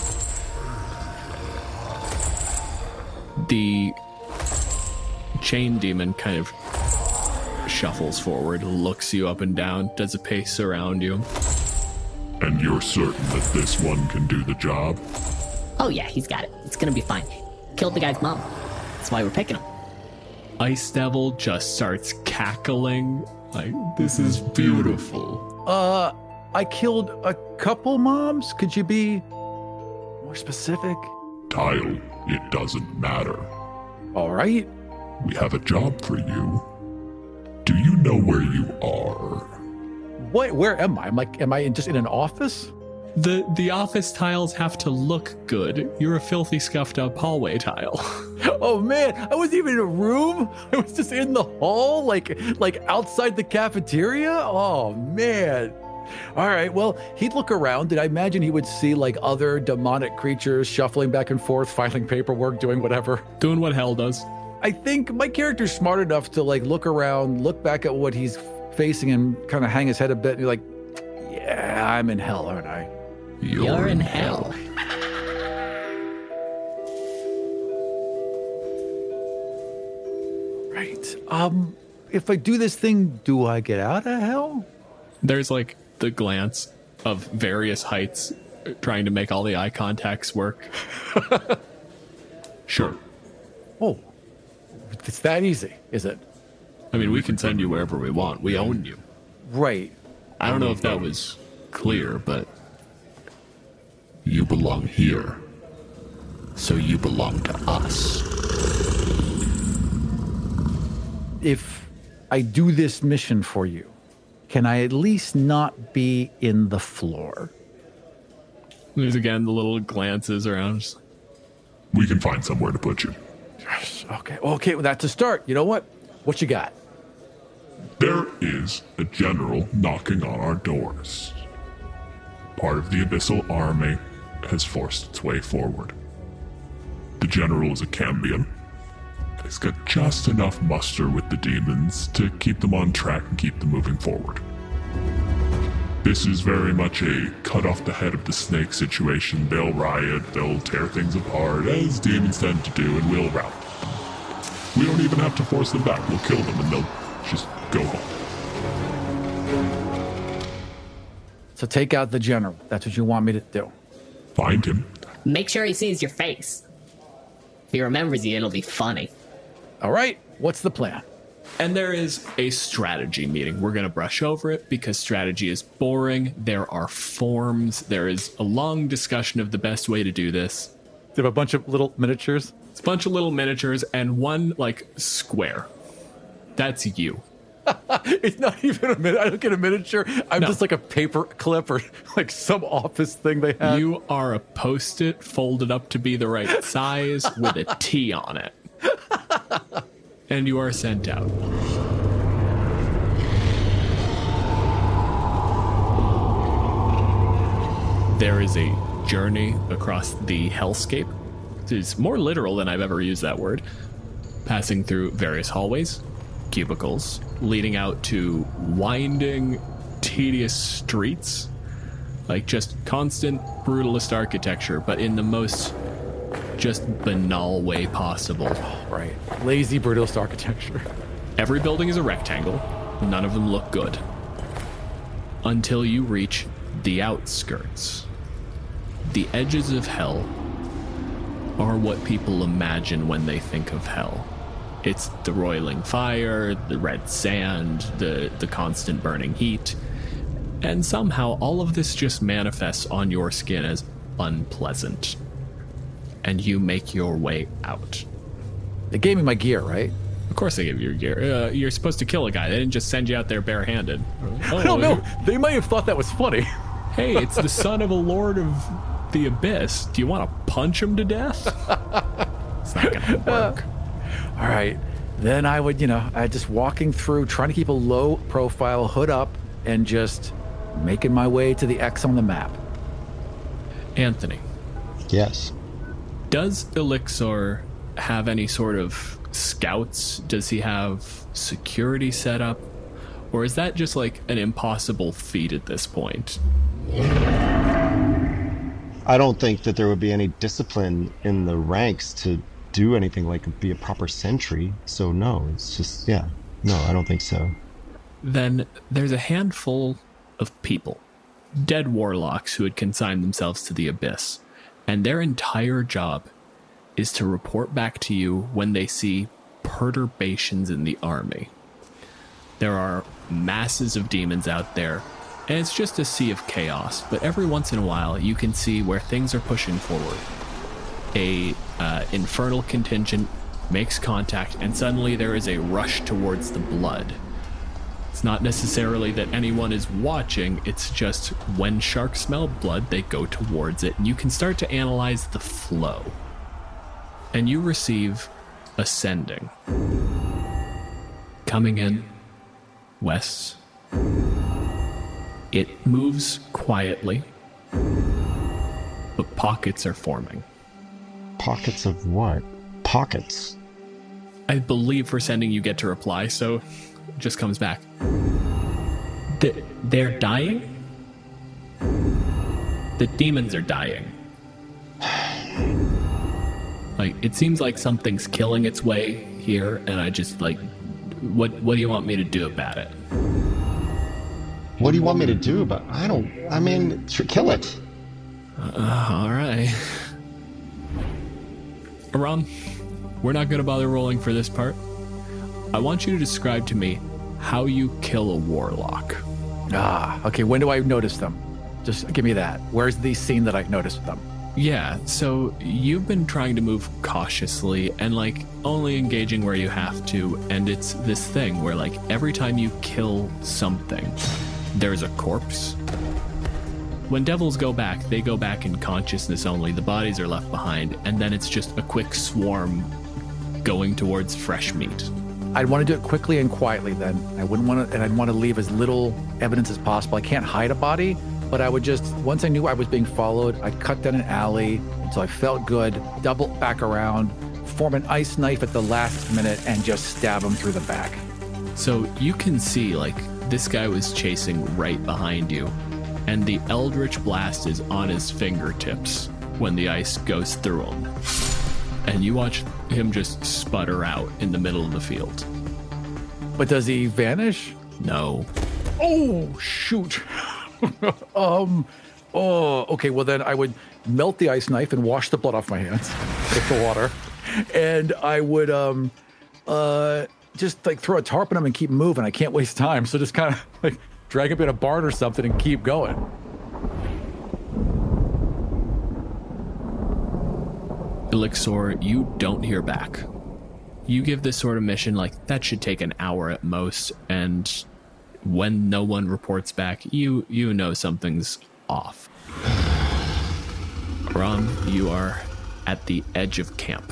The chain demon kind of shuffles forward, looks you up and down, does a pace around you. And you're certain that this one can do the job? Oh yeah, he's got it. It's gonna be fine. Killed the guy's mom. That's why we're picking him. Ice Devil just starts cackling. Like, this is beautiful. Uh, I killed a couple moms. Could you be more specific? Tile, it doesn't matter. All right. We have a job for you. Do you know where you are? What? Where am I? Am I, am I just in an office? The the office tiles have to look good. You're a filthy, scuffed up hallway tile. Oh man, I wasn't even in a room. I was just in the hall, like like outside the cafeteria. Oh man. All right, well, he'd look around, and I imagine he would see like other demonic creatures shuffling back and forth, filing paperwork, doing whatever. Doing what hell does. I think my character's smart enough to like look around, look back at what he's facing, and kind of hang his head a bit and be like, yeah, I'm in hell, aren't I? You're, You're in hell. Right. Um, if I do this thing, do I get out of hell? There's like the glance of various heights trying to make all the eye contacts work. Sure. Oh, it's that easy, is it? I mean, we can send you wherever we want. We own you. Right. I don't know if that was clear, but... You belong here. So you belong to us. If I do this mission for you, can I at least not be in the floor? There's again the little glances around. Just... We can find somewhere to put you. Yes. Okay. Okay. Well, that's a start. You know what? What you got? There is a general knocking on our doors. Part of the Abyssal army has forced its way forward. The general is a Cambion. He's got just enough muster with the demons to keep them on track and keep them moving forward. This is very much a cut off the head of the snake situation. They'll riot, they'll tear things apart, as demons tend to do, and we'll rout. We don't even have to force them back. We'll kill them and they'll just go home. So take out the general. That's what you want me to do. Find him. Make sure he sees your face. If he remembers you, it'll be funny. All right. What's the plan? And there is a strategy meeting. We're going to brush over it because strategy is boring. There are forms. There is a long discussion of the best way to do this. They have a bunch of little miniatures. It's a bunch of little miniatures and one, like, square. That's you. It's not even a minute. I don't get a miniature. I'm no. just like a paper clip or like some office thing they have. You are a Post-it folded up to be the right size with a T on it. And you are sent out. There is a journey across the hellscape. It's more literal than I've ever used that word. Passing through various hallways, cubicles, leading out to winding, tedious streets. Like just constant, brutalist architecture, but in the most just banal way possible. Right. Lazy, brutalist architecture. Every building is a rectangle. None of them look good. Until you reach the outskirts. The edges of hell are what people imagine when they think of hell. It's the roiling fire, the red sand, the, the constant burning heat. And somehow all of this just manifests on your skin as unpleasant. And you make your way out. They gave me my gear, right? Of course they gave you your gear. Uh, you're supposed to kill a guy. They didn't just send you out there barehanded. Oh, I don't know. They might have thought that was funny. Hey, it's the son of a lord of the abyss. Do you want to punch him to death? It's not going to work. Uh, all right. Then I would, you know, I just walking through, trying to keep a low profile, hood up, and just making my way to the X on the map. Anthony. Yes. Does Elixir have any sort of scouts? Does he have security set up? Or is that just like an impossible feat at this point? I don't think that there would be any discipline in the ranks to do anything like be a proper sentry. So no, it's just, yeah. No, I don't think so. Then there's a handful of people, dead warlocks who had consigned themselves to the abyss. And their entire job is to report back to you when they see perturbations in the army. There are masses of demons out there, and it's just a sea of chaos. But every once in a while, you can see where things are pushing forward. A uh, infernal contingent makes contact, and suddenly there is a rush towards the blood. It's not necessarily that anyone is watching, it's just when sharks smell blood, they go towards it, and you can start to analyze the flow. And you receive ascending. Coming in, west. It moves quietly, but pockets are forming. Pockets of what? Pockets? I believe for sending you get to reply, so it just comes back. The, they're dying? The demons are dying. Like, it seems like something's killing its way here, and I just, like, what what do you want me to do about it? What do you want me to do about it? I don't, I mean, tr- kill it. Uh, all right. Aram, we're not going to bother rolling for this part. I want you to describe to me how you kill a warlock. Ah, okay, when do I notice them? Just give me that. Where's the scene that I noticed them? Yeah, so you've been trying to move cautiously and, like, only engaging where you have to, and it's this thing where, like, every time you kill something, there's a corpse. When devils go back, they go back in consciousness only. The bodies are left behind, and then it's just a quick swarm going towards fresh meat. I'd want to do it quickly and quietly then. I wouldn't want to, and I'd want to leave as little evidence as possible. I can't hide a body, but I would just, once I knew I was being followed, I'd cut down an alley until I felt good, double back around, form an ice knife at the last minute, and just stab him through the back. So you can see, like, this guy was chasing right behind you, and the Eldritch Blast is on his fingertips when the ice goes through him. And you watch him just sputter out in the middle of the field. But does he vanish? No. Oh, shoot. um, oh, okay, well then I would melt the ice knife and wash the blood off my hands with the water. And I would um, uh, just like throw a tarp on him and keep moving. I can't waste time. So just kind of like drag him in a barn or something and keep going. Elixir, you don't hear back. You give this sort of mission, like, that should take an hour at most, and when no one reports back, you you know something's off. Rom, you are at the edge of camp.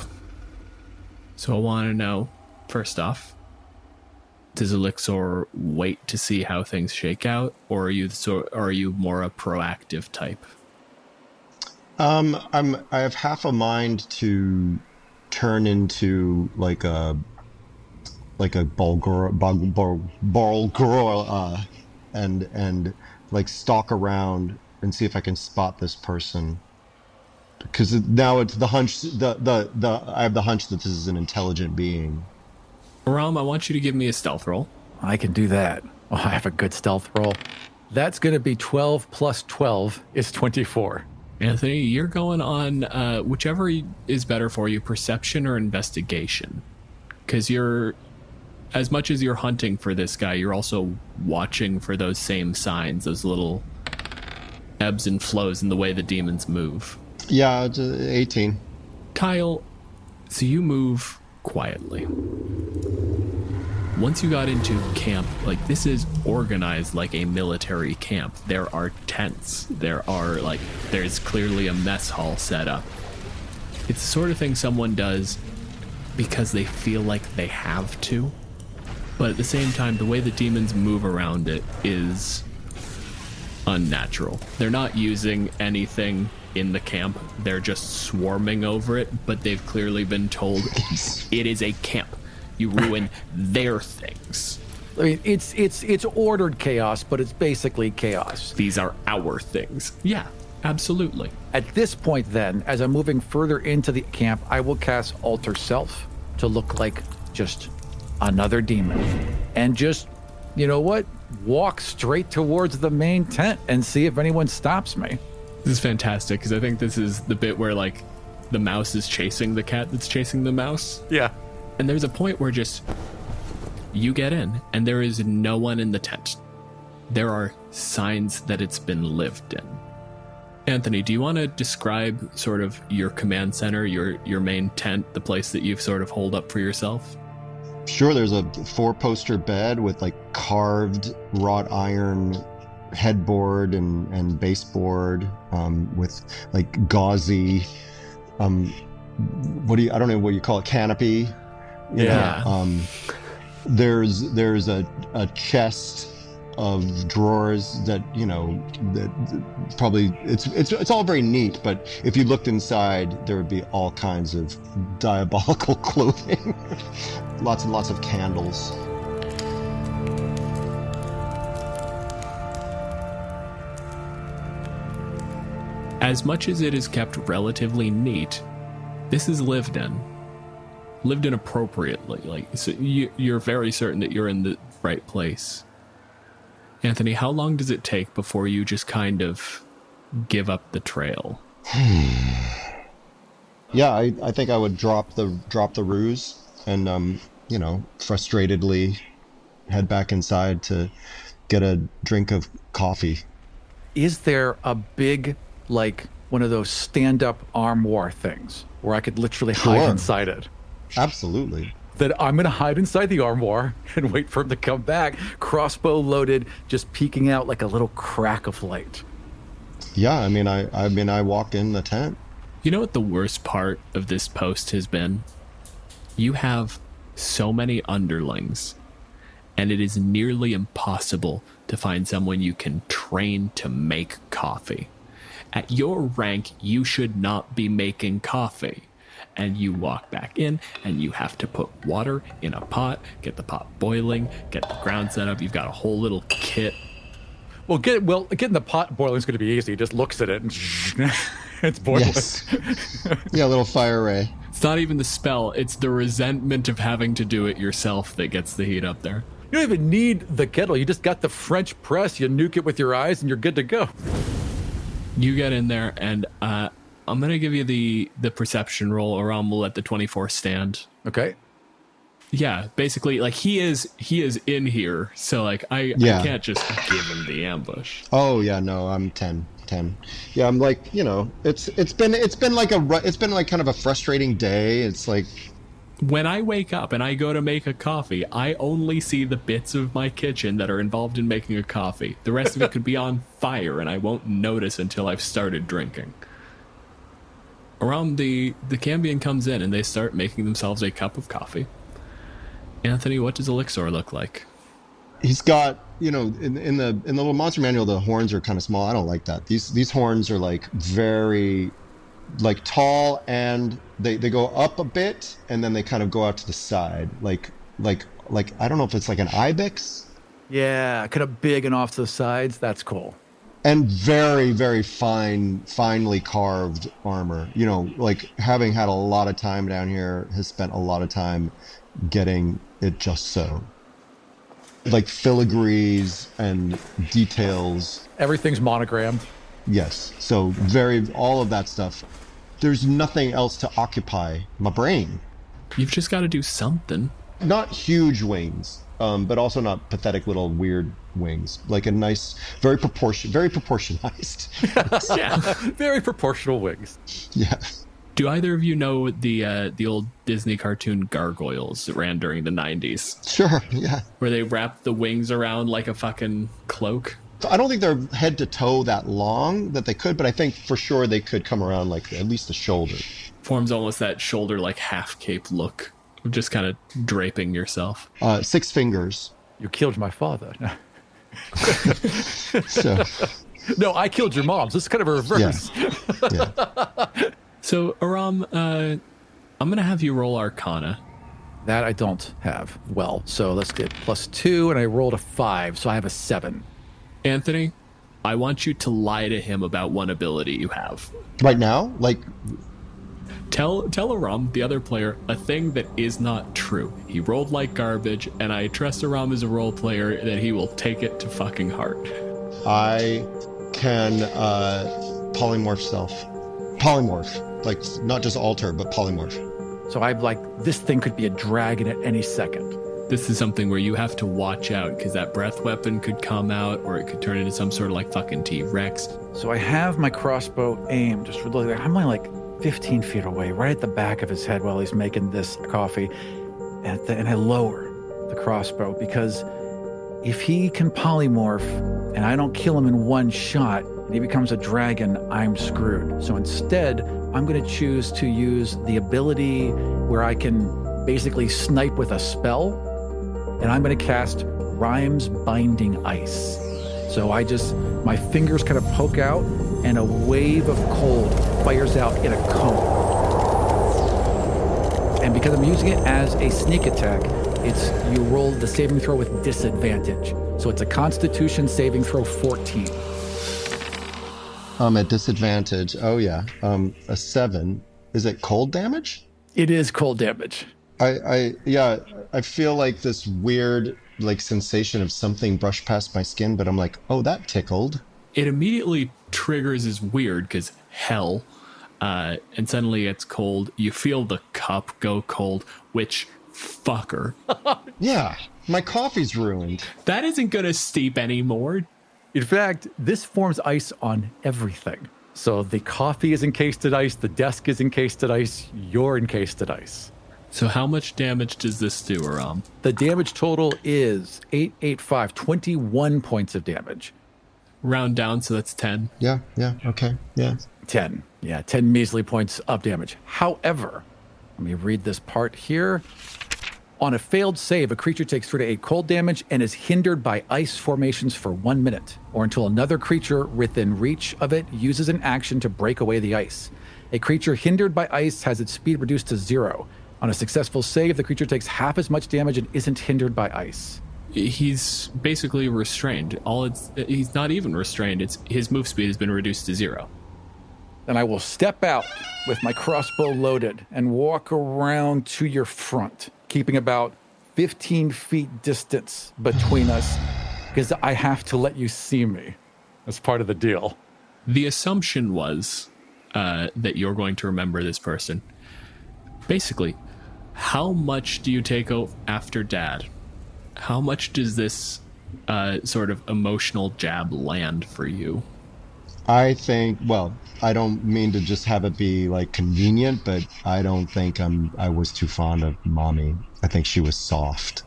So I want to know, first off, does Elixir wait to see how things shake out, or are you so or are you more a proactive type? Um, I'm. I have half a mind to turn into like a like a Balgor Balgor uh, and and like stalk around and see if I can spot this person. Because now it's the hunch. The, the the I have the hunch that this is an intelligent being. Ram, I want you to give me a stealth roll. I can do that. Oh, I have a good stealth roll. That's going to be twelve plus twelve is twenty-four. Anthony, you're going on uh, whichever is better for you, perception or investigation. Because you're, as much as you're hunting for this guy, you're also watching for those same signs, those little ebbs and flows in the way the demons move. Yeah, it's eighteen. Kyle, so you move quietly. Once you got into camp, like, this is organized like a military camp. There are tents. There are, like, there's clearly a mess hall set up. It's the sort of thing someone does because they feel like they have to. But at the same time, the way the demons move around it is unnatural. They're not using anything in the camp. They're just swarming over it, but they've clearly been told it is a camp. You ruin their things. I mean, it's it's it's ordered chaos, but it's basically chaos. These are our things. Yeah, absolutely. At this point, then, as I'm moving further into the camp, I will cast Alter Self to look like just another demon. And just, you know what? Walk straight towards the main tent and see if anyone stops me. This is fantastic, because I think this is the bit where, like, the mouse is chasing the cat that's chasing the mouse. Yeah. And there's a point where just you get in and there is no one in the tent. There are signs that it's been lived in. Anthony, do you want to describe sort of your command center, your your main tent, the place that you've sort of holed up for yourself? Sure, there's a four-poster bed with like carved wrought iron headboard and, and baseboard um, with like gauzy, um, what do you, I don't know what you call it, canopy. You yeah. know, um, there's there's a, a chest of drawers that, you know, that probably it's it's it's all very neat, but if you looked inside, there would be all kinds of diabolical clothing, lots and lots of candles. As much as it is kept relatively neat, this is lived in. Lived in appropriately. Like, so you, you're very certain that you're in the right place. Anthony, how long does it take before you just kind of give up the trail? Yeah, I, I think I would drop the drop the ruse and um, you know, frustratedly head back inside to get a drink of coffee. Is there a big, like, one of those stand-up armoire things where I could literally Sure. hide inside it. Absolutely. That I'm going to hide inside the armoire and wait for him to come back, crossbow loaded, just peeking out like a little crack of light. Yeah, I mean, I, I mean, I walk in the tent. You know what the worst part of this post has been? You have so many underlings, and it is nearly impossible to find someone you can train to make coffee. At your rank, you should not be making coffee. And you walk back in, and you have to put water in a pot, get the pot boiling, get the ground set up. You've got a whole little kit. Well, get well, getting the pot boiling is going to be easy. He just looks at it and it's boiling. Yes. Yeah, a little fire ray. It's not even the spell. It's the resentment of having to do it yourself that gets the heat up there. You don't even need the kettle. You just got the French press. You nuke it with your eyes, and you're good to go. You get in there, and uh, I'm going to give you the, the perception roll. Aram will let the twenty-four stand. Okay. Yeah, basically, like, he is he is in here, so, like, I, Yeah. I can't just give him the ambush. Oh yeah, no, I'm ten. ten. Yeah, I'm like, you know, it's it's been it's been like a ru- it's been like kind of a frustrating day. It's like, When I wake up and I go to make a coffee, I only see the bits of my kitchen that are involved in making a coffee. The rest of it could be on fire, and I won't notice until I've started drinking. Around the the Cambion comes in, and they start making themselves a cup of coffee. Anthony, what does Elixir look like? he's got, you know, in in the in the little monster manual, the horns are kind of small. I don't like that. These these horns are like very like tall, and they they go up a bit, and then they kind of go out to the side, like like like I don't know if it's like an ibex. Yeah, kind of big and off to the sides. That's cool. And very, very fine, finely carved armor. You know, like having had a lot of time down here, has spent a lot of time getting it just so. Like filigrees and details. Everything's monogrammed. Yes. So very, all of that stuff. There's nothing else to occupy my brain. You've just got to do something. Not huge wings, um, but also not pathetic little weird wings. Like a nice, very proportion, very proportionized. Yeah. Very proportional wings. Yeah. Do either of you know the uh, the old Disney cartoon Gargoyles that ran during the nineties? Sure. Yeah. Where they wrap the wings around like a fucking cloak? I don't think they're head to toe that long that they could, but I think for sure they could come around like at least the shoulder. Forms almost that shoulder like half cape look of just kind of draping yourself. Uh, six fingers. You killed my father. So No, I killed your mom. So it's kind of a reverse. yeah. yeah. So, Aram, uh, I'm going to have you roll Arcana. That I don't have. Well, so let's get plus two, and I rolled a five, so I have a seven. Anthony, I want you to lie to him about one ability you have. Right now, like Tell tell Aram, the other player, a thing that is not true. He rolled like garbage, and I trust Aram as a role player that he will take it to fucking heart. I can uh, polymorph self. Polymorph. Like not just alter, but polymorph. So I'm like, this thing could be a dragon at any second. This is something where you have to watch out, because that breath weapon could come out, or it could turn into some sort of like fucking T-Rex. So I have my crossbow aimed, just really, I'm only like fifteen feet away, right at the back of his head while he's making this coffee. And, the, and I lower the crossbow, because if he can polymorph and I don't kill him in one shot and he becomes a dragon, I'm screwed. So instead, I'm going to choose to use the ability where I can basically snipe with a spell, and I'm going to cast Rhyme's Binding Ice. So I just, my fingers kind of poke out, and a wave of cold fires out in a cone. And because I'm using it as a sneak attack, it's you roll the saving throw with disadvantage. So it's a Constitution saving throw fourteen. Um, at disadvantage. Oh yeah. Um, a seven. Is it cold damage? It is cold damage. I, I, yeah. I feel like this weird, like sensation of something brushed past my skin, but I'm like, oh, that tickled. It immediately triggers as weird, because hell, uh, and suddenly it's cold. You feel the cup go cold, which, fucker. Yeah. My coffee's ruined. That isn't going to steep anymore. In fact, this forms ice on everything. So the coffee is encased in ice, the desk is encased in ice, you're encased in ice. So how much damage does this do, Aram? The damage total is eight, eight, five, twenty-one points of damage. Round down, so that's ten. Yeah, yeah, okay, yeah. ten. Yeah, ten measly points of damage. However, let me read this part here. On a failed save, a creature takes three to eight cold damage and is hindered by ice formations for one minute, or until another creature within reach of it uses an action to break away the ice. A creature hindered by ice has its speed reduced to zero. On a successful save, the creature takes half as much damage and isn't hindered by ice. He's basically restrained. All it's he's not even restrained. It's his move speed has been reduced to zero. Then I will step out with my crossbow loaded and walk around to your front, keeping about fifteen feet distance between us, because I have to let you see me. That's part of the deal. The assumption was uh, that you're going to remember this person. Basically, how much do you take after Dad? How much does this uh, sort of emotional jab land for you? I think, well, I don't mean to just have it be like convenient, but I don't think I'm, I was too fond of Mommy. I think she was soft.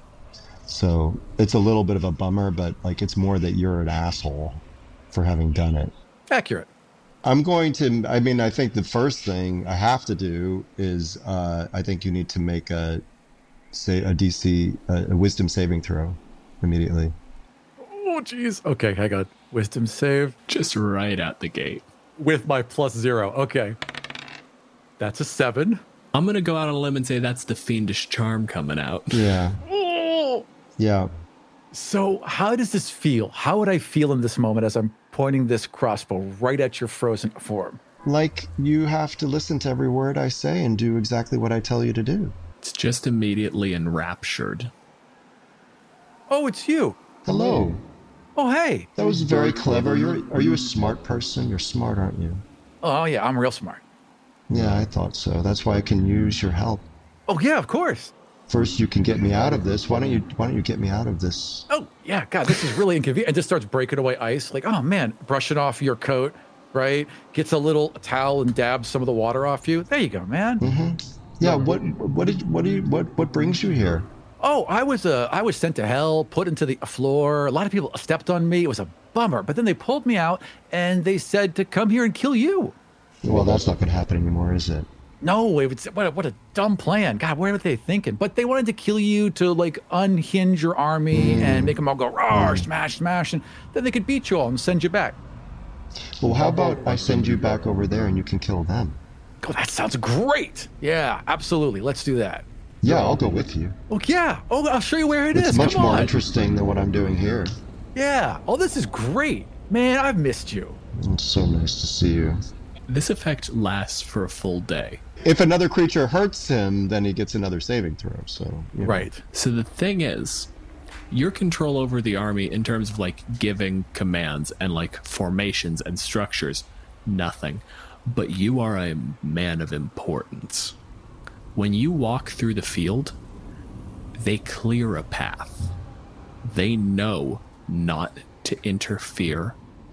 So it's a little bit of a bummer, but like it's more that you're an asshole for having done it. Accurate. I'm going to, I mean, I think the first thing I have to do is, uh, I think you need to make a, say, a D C, a, a wisdom saving throw immediately. Oh, jeez. Okay, hang on. Wisdom save. Just right out the gate. With my plus zero. Okay. That's a seven. I'm going to go out on a limb and say that's the fiendish charm coming out. Yeah. Oh. Yeah. So how does this feel? How would I feel in this moment as I'm pointing this crossbow right at your frozen form? Like you have to listen to every word I say and do exactly what I tell you to do. It's just immediately enraptured. Oh, it's you. Hello. Oh, hey. That was very clever. You're, are you a smart person? You're smart, aren't you? Oh, yeah, I'm real smart. Yeah, I thought so. That's why I can use your help. Oh, yeah, of course. First, you can get me out of this. Why don't you Why don't you get me out of this? Oh, yeah, God, this is really inconvenient. And just starts breaking away ice. Like, oh, man, brushing off your coat, right? Gets a little towel and dabs some of the water off you. There you go, man. Mm-hmm. Yeah, what what did what do you what what brings you here? Oh, I was uh, I was sent to hell, put into the floor. A lot of people stepped on me. It was a bummer. But then they pulled me out and they said to come here and kill you. Well, that's not going to happen anymore, is it? No, it was, what, a, what a dumb plan. God, what were they thinking? But they wanted to kill you to, like, unhinge your army mm. and make them all go, roar, mm. smash, smash, and then they could beat you all and send you back. Well, how about I send you back over there and you can kill them? Oh, that sounds great. Yeah, absolutely. Let's do that. Yeah, I'll go with you. Oh, yeah. Oh, I'll show you where it it's is. It's much Come more on. interesting than what I'm doing here. Yeah. Oh, this is great. Man, I've missed you. It's so nice to see you. This effect lasts for a full day. If another creature hurts him, then he gets another saving throw. So you know. Right. So the thing is, your control over the army in terms of like giving commands and like formations and structures, nothing. But you are a man of importance. When you walk through the field, they clear a path. They know not to interfere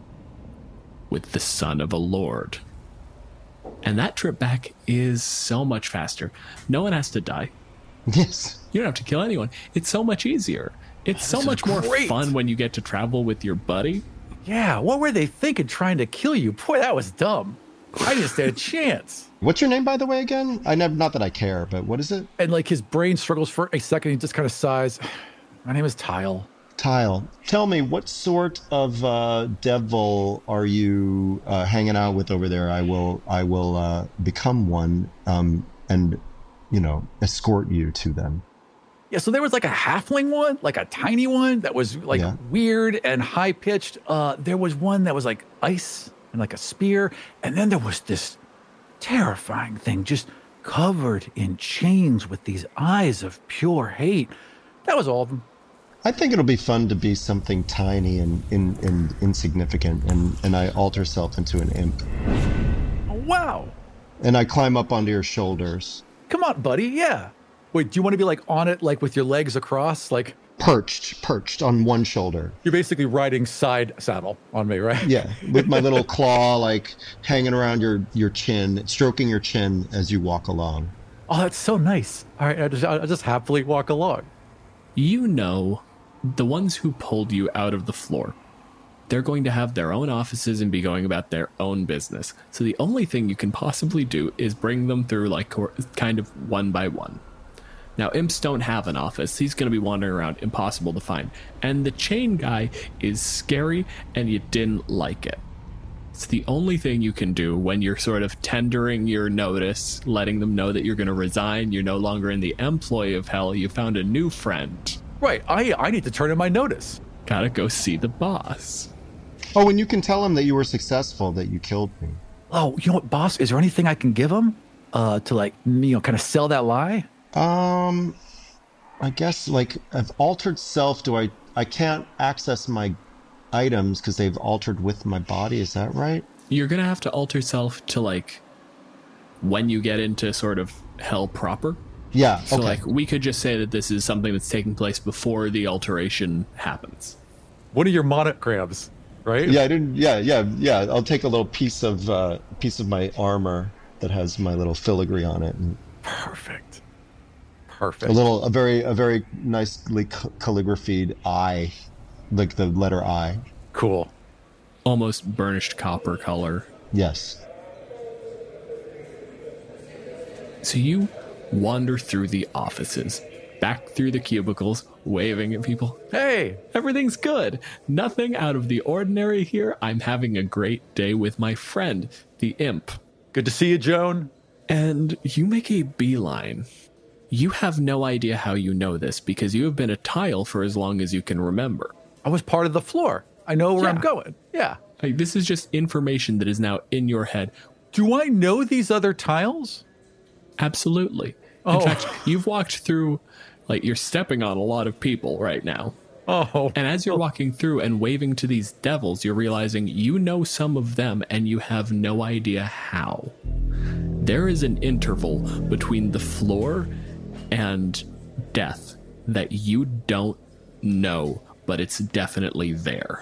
with the son of a lord. And that trip back is so much faster. No one has to die. Yes. You don't have to kill anyone. It's so much easier. It's oh, so much more great. fun when you get to travel with your buddy. Yeah, what were they thinking trying to kill you? Boy, that was dumb. I didn't stand a chance. What's your name, by the way, again? I never, not that I care, but what is it? And like his brain struggles for a second. He just kind of sighs. My name is Tile. Tile. Tell me, what sort of uh, devil are you uh, hanging out with over there? I will, I will uh, become one, um, and you know, escort you to them. Yeah. So there was like a halfling one, like a tiny one that was like yeah. weird and high pitched. Uh, there was one that was like ice and like a spear, and then there was this terrifying thing just covered in chains with these eyes of pure hate. That was all of them. I think it'll be fun to be something tiny and, and, and insignificant, and, and I alter self into an imp. Oh, wow. And I climb up onto your shoulders. Come on, buddy, yeah. Wait, do you want to be like on it, like with your legs across? Like, perched, perched on one shoulder. You're basically riding side saddle on me, right? Yeah, with my little claw like hanging around your, your chin, stroking your chin as you walk along. Oh, that's so nice. All right, I just, I'll just happily walk along. You know, the ones who pulled you out of the floor, they're going to have their own offices and be going about their own business. So the only thing you can possibly do is bring them through like kind of one by one. Now, imps don't have an office. He's going to be wandering around, impossible to find. And the chain guy is scary, and you didn't like it. It's the only thing you can do when you're sort of tendering your notice, letting them know that you're going to resign. You're no longer in the employ of hell. You found a new friend. Right. I I need to turn in my notice. Gotta go see the boss. Oh, and you can tell him that you were successful, that you killed me. Oh, you know what, boss? Is there anything I can give him uh, to, like, you know, kind of sell that lie? Um, I guess, like, I've altered self. Do I, I can't access my items because they've altered with my body. Is that right? You're going to have to alter self to, like, when you get into sort of hell proper. Yeah, So, okay. like, we could just say that this is something that's taking place before the alteration happens. What are your monograms, right? Yeah, I didn't, yeah, yeah, yeah. I'll take a little piece of, uh, piece of my armor that has my little filigree on it. And Perfect. Perfect. a little, a very, a very nicely cal- calligraphied I, like the letter I. Cool. Almost burnished copper color. Yes. So you wander through the offices, back through the cubicles, waving at people. Hey. Everything's good. Nothing out of the ordinary here. I'm having a great day with my friend, the imp. Good to see you, Joan. And you make a beeline. You have no idea how you know this because you have been a tile for as long as you can remember. I was part of the floor. I know where Yeah. I'm going. Yeah. Like, this is just information that is now in your head. Do I know these other tiles? Absolutely. In Oh. fact, you've walked through, like, you're stepping on a lot of people right now. Oh. And as you're walking through and waving to these devils, you're realizing you know some of them and you have no idea how. There is an interval between the floor and death that you don't know, but it's definitely there.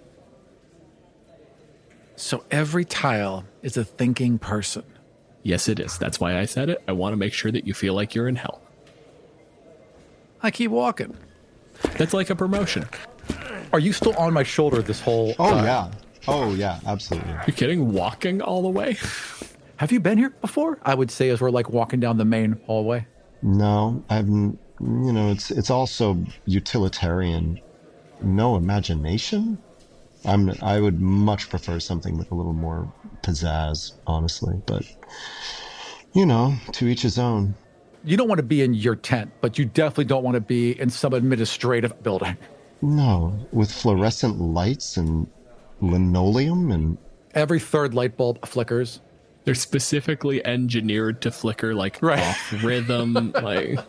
So every tile is a thinking person. Yes, it is. That's why I said it. I want to make sure that you feel like you're in hell. I keep walking. That's like a promotion. Are you still on my shoulder this whole Oh, time? yeah. Oh, yeah, absolutely. You kidding? Walking all the way? Have you been here before? I would say as we're like walking down the main hallway. No, I've, you know, it's, it's also utilitarian. No imagination. I'm, I would much prefer something with a little more pizzazz, honestly, but, you know, to each his own. You don't want to be in your tent, but you definitely don't want to be in some administrative building. No, with fluorescent lights and linoleum and... Every third light bulb flickers. They're specifically engineered to flicker like Right. off rhythm. Like,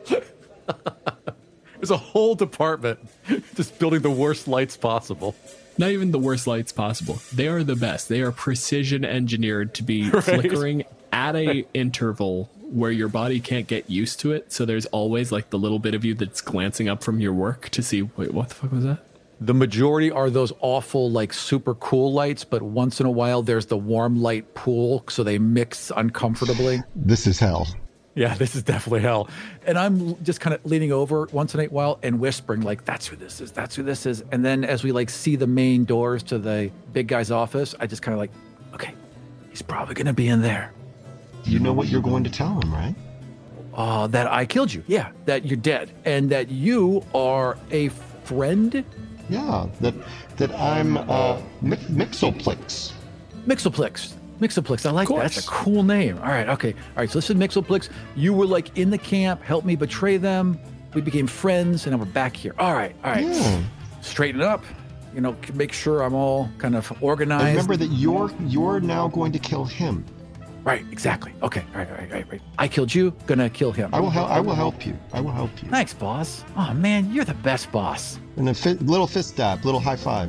There's a whole department just building the worst lights possible. not even the worst lights possible. They are the best. They are precision engineered to be flickering at a interval where your body can't get used to it. So there's always like the little bit of you that's glancing up from your work to see, wait, what the fuck was that? The majority are those awful, like super cool lights, but once in a while there's the warm light pool, so they mix uncomfortably. This is hell. Yeah, this is definitely hell. And I'm just kind of leaning over once in a while and whispering, like, that's who this is, that's who this is. And then as we like see the main doors to the big guy's office, I just kind of like, okay, he's probably going to be in there. You know what you're going to tell him, right? Uh, that I killed you. Yeah, that you're dead. And that you are a friend? Yeah, that that I'm uh, Mi- Mixoplex. Mixoplex. Mixoplex. I like that. course. That's a cool name. All right, okay. All right, so listen, Mixoplex, you were like in the camp, helped me betray them. We became friends, and now we're back here. All right, all right. Yeah. Straighten it up. You know, make sure I'm all kind of organized. And remember that you're you're now going to kill him. Right, exactly. Okay, all right, all right, all right, right. I killed you, gonna kill him. I will help. I will help you. I will help you. Thanks, boss. Oh, man, you're the best boss. And a fi- little fist dap, little high five.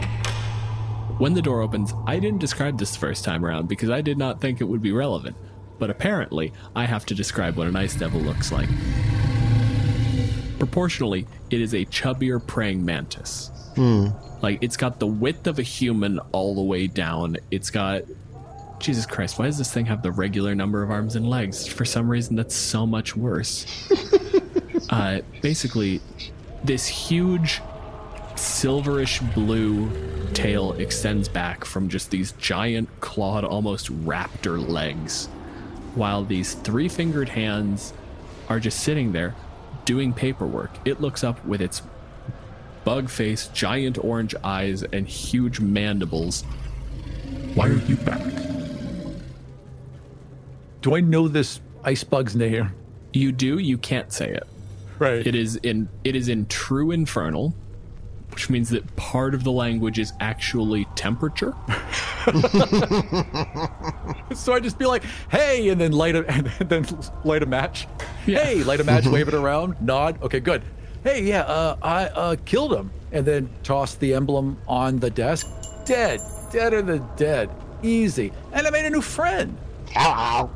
When the door opens, I didn't describe this the first time around because I did not think it would be relevant. but apparently I have to describe what an ice devil looks like. Proportionally, it is a chubbier praying mantis. Hmm. Like, it's got the width of a human all the way down. It's got... Jesus Christ, why does this thing have the regular number of arms and legs? For some reason, that's so much worse. uh, basically, this huge silverish blue tail extends back from just these giant clawed, almost raptor legs, while these three-fingered hands are just sitting there doing paperwork. It looks up with its bug face, giant orange eyes, and huge mandibles. Why are you back? Do I know this ice bug's name? You do, you can't say it. Right. It is in it is in True Infernal, which means that part of the language is actually temperature. So I just be like, hey, and then light a and then light a match. Yeah. Hey, light a match, wave it around, nod. Okay, good. Hey, yeah, uh, I uh, killed him, and then toss the emblem on the desk. Dead, deader than dead, easy. And I made a new friend. Hello.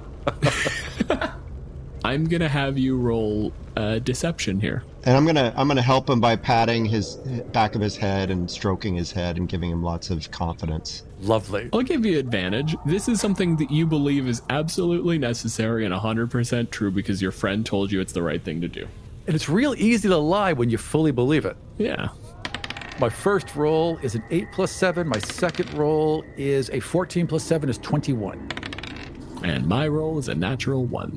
I'm gonna have you roll uh, deception here. And I'm gonna I'm gonna help him by patting his back of his head and stroking his head and giving him lots of confidence. Lovely. I'll give you advantage. This is something that you believe is absolutely necessary and one hundred percent true because your friend told you it's the right thing to do. And it's real easy to lie when you fully believe it. Yeah. My first roll is an eight plus seven. My second roll is a fourteen plus seven is twenty-one. And my roll is a natural one.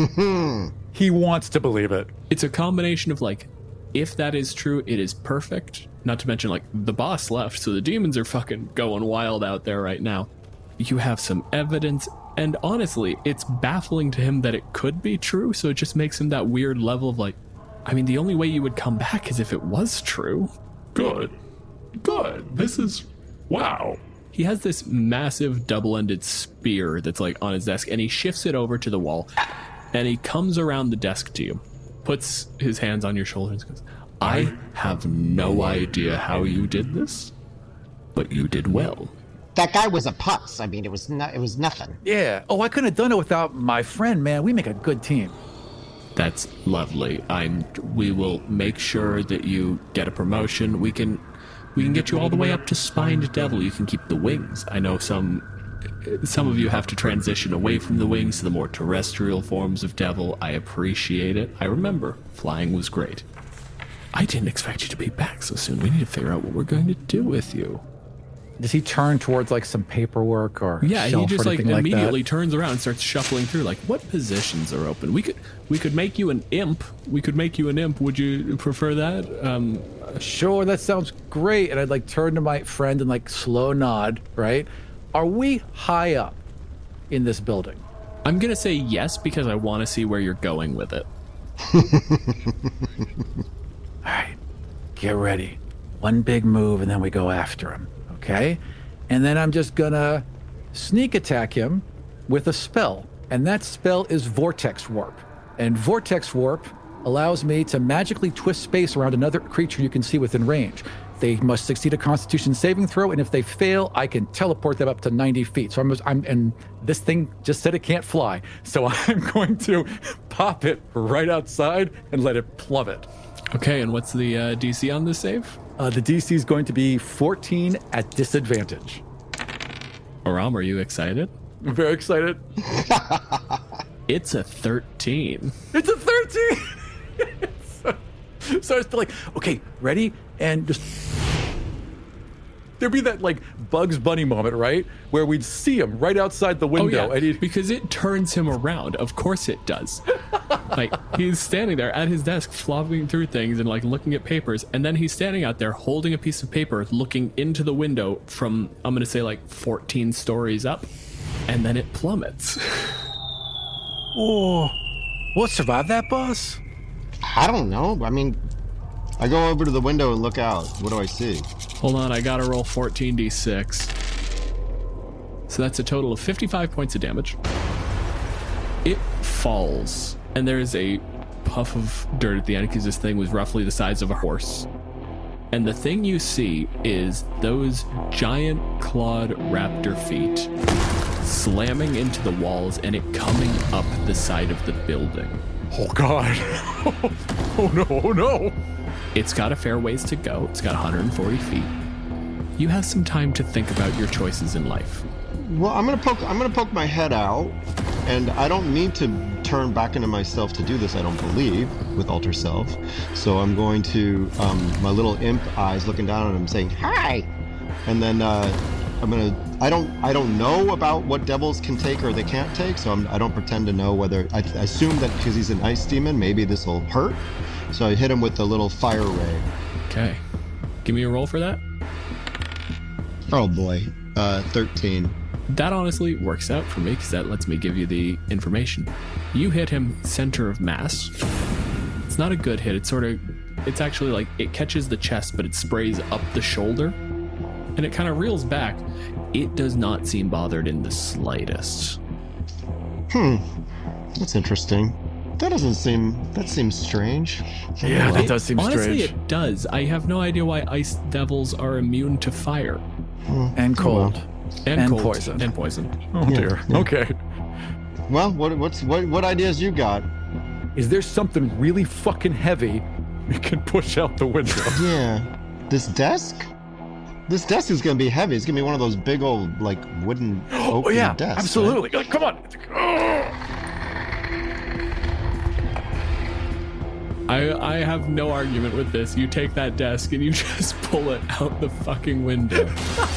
He wants to believe it. It's a combination of, like, if that is true, it is perfect. Not to mention, like, the boss left, so the demons are fucking going wild out there right now. You have some evidence, and honestly, it's baffling to him that it could be true, so it just makes him that weird level of, like, I mean, the only way you would come back is if it was true. Good. Good. This is... wow. He has this massive double-ended spear that's, like, on his desk, and he shifts it over to the wall, and he comes around the desk to you, puts his hands on your shoulders, and goes, I have no idea how you did this, but you did well. That guy was a putz. I mean, it was no, it was nothing. Yeah. Oh, I couldn't have done it without my friend, man. We make a good team. That's lovely. I'm. We will make sure that you get a promotion. We can... We can get you all the way up to Spined Devil. You can keep the wings. I know some some of you have to transition away from the wings to the more terrestrial forms of Devil. I appreciate it. I remember flying was great. I didn't expect you to be back so soon. We need to figure out what we're going to do with you. Does he turn towards like some paperwork or yeah? shelf He just or like anything immediately like that? turns around and starts shuffling through. Like, what positions are open? We could we could make you an imp. We could make you an imp. Would you prefer that? Um, Sure, that sounds great. And I'd like turn to my friend and like slow nod, right? Are we high up in this building? I'm going to say yes because I want to see where you're going with it. All right, get ready. One big move and then we go after him, okay? And then I'm just gonna sneak attack him with a spell. And that spell is Vortex Warp. And Vortex Warp allows me to magically twist space around another creature you can see within range. They must succeed a Constitution saving throw, and if they fail, I can teleport them up to ninety feet. So I'm, I'm, and this thing just said it can't fly, so I'm going to pop it right outside and let it plummet. Okay, and what's the uh, D C on this save? Uh, the D C is going to be fourteen at disadvantage. Aram, are you excited? I'm very excited. It's a thirteen. It's a thirteen! so, so I was like, okay, ready? And just... There'd be that, like, Bugs Bunny moment, right? Where we'd see him right outside the window. Oh, yeah, and he'd... because it turns him around. Of course it does. Like, he's standing there at his desk, flopping through things and, like, looking at papers. And then he's standing out there holding a piece of paper, looking into the window from, I'm going to say, like, fourteen stories up. And then it plummets. Oh, what survived that, boss? I don't know. I mean, I go over to the window and look out. What do I see? Hold on, I gotta roll fourteen d six. So that's a total of fifty-five points of damage. It falls, and there's a puff of dirt at the end because this thing was roughly the size of a horse. And the thing you see is those giant clawed raptor feet slamming into the walls and it coming up the side of the building. Oh, God. Oh, no. Oh, no. It's got a fair ways to go. It's got one hundred forty feet. You have some time to think about your choices in life. Well, I'm gonna poke. I'm gonna poke my head out, and I don't need to turn back into myself to do this. I don't believe with Alter Self. So I'm going to um, my little imp eyes looking down at him, saying hi, and then uh, I'm gonna. I don't. I don't know about what devils can take or they can't take. So I'm, I don't pretend to know whether. I, I assume that because he's an ice demon, maybe this will hurt. So I hit him with the little fire ray. Okay, give me a roll for that. Oh boy, uh, thirteen. That honestly works out for me because that lets me give you the information. You hit him center of mass. It's not a good hit. It's sort of, it's actually like it catches the chest, but it sprays up the shoulder and it kind of reels back. It does not seem bothered in the slightest. Hmm. That's interesting. That doesn't seem, that seems strange. Yeah, that does seem Honestly, strange. it does. I have no idea why ice devils are immune to fire. And cold. And, And cold. poison. And poison. Oh, Yeah, dear. yeah. Okay. Well, what what's what what ideas you got? Is there something really fucking heavy we can push out the window? Yeah. This desk? This desk is gonna be heavy. It's gonna be one of those big old like wooden oak Oh, yeah. desks. Absolutely. Like, come on. I, I have no argument with this. You take that desk and you just pull it out the fucking window.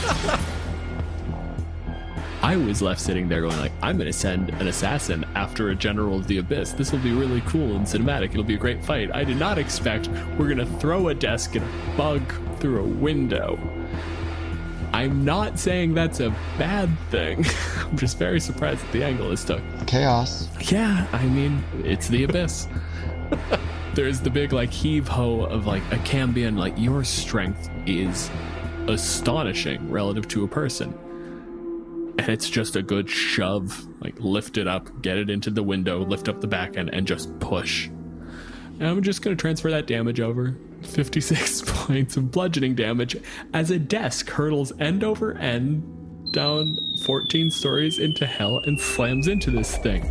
I was left sitting there going like, I'm going to send an assassin after a general of the Abyss. This will be really cool and cinematic. It'll be a great fight. I did not expect we're going to throw a desk and a bug through a window. I'm not saying that's a bad thing. I'm just very surprised at the angle this took. Chaos. Yeah, I mean, it's the Abyss. There's the big like heave ho of like a Cambion, like your strength is astonishing relative to a person. And it's just a good shove, like lift it up, get it into the window, lift up the back end, and just push. And I'm just going to transfer that damage over. fifty-six points of bludgeoning damage as a desk hurtles end over end down fourteen stories into hell and slams into this thing.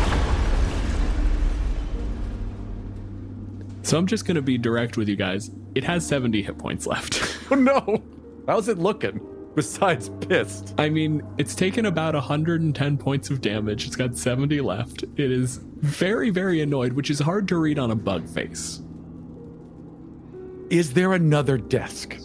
So I'm just going to be direct with you guys. It has seventy hit points left. Oh, no. How's it looking? Besides pissed. I mean, it's taken about one hundred ten points of damage. It's got seventy left. It is very, very annoyed, which is hard to read on a bug face. Is there another desk?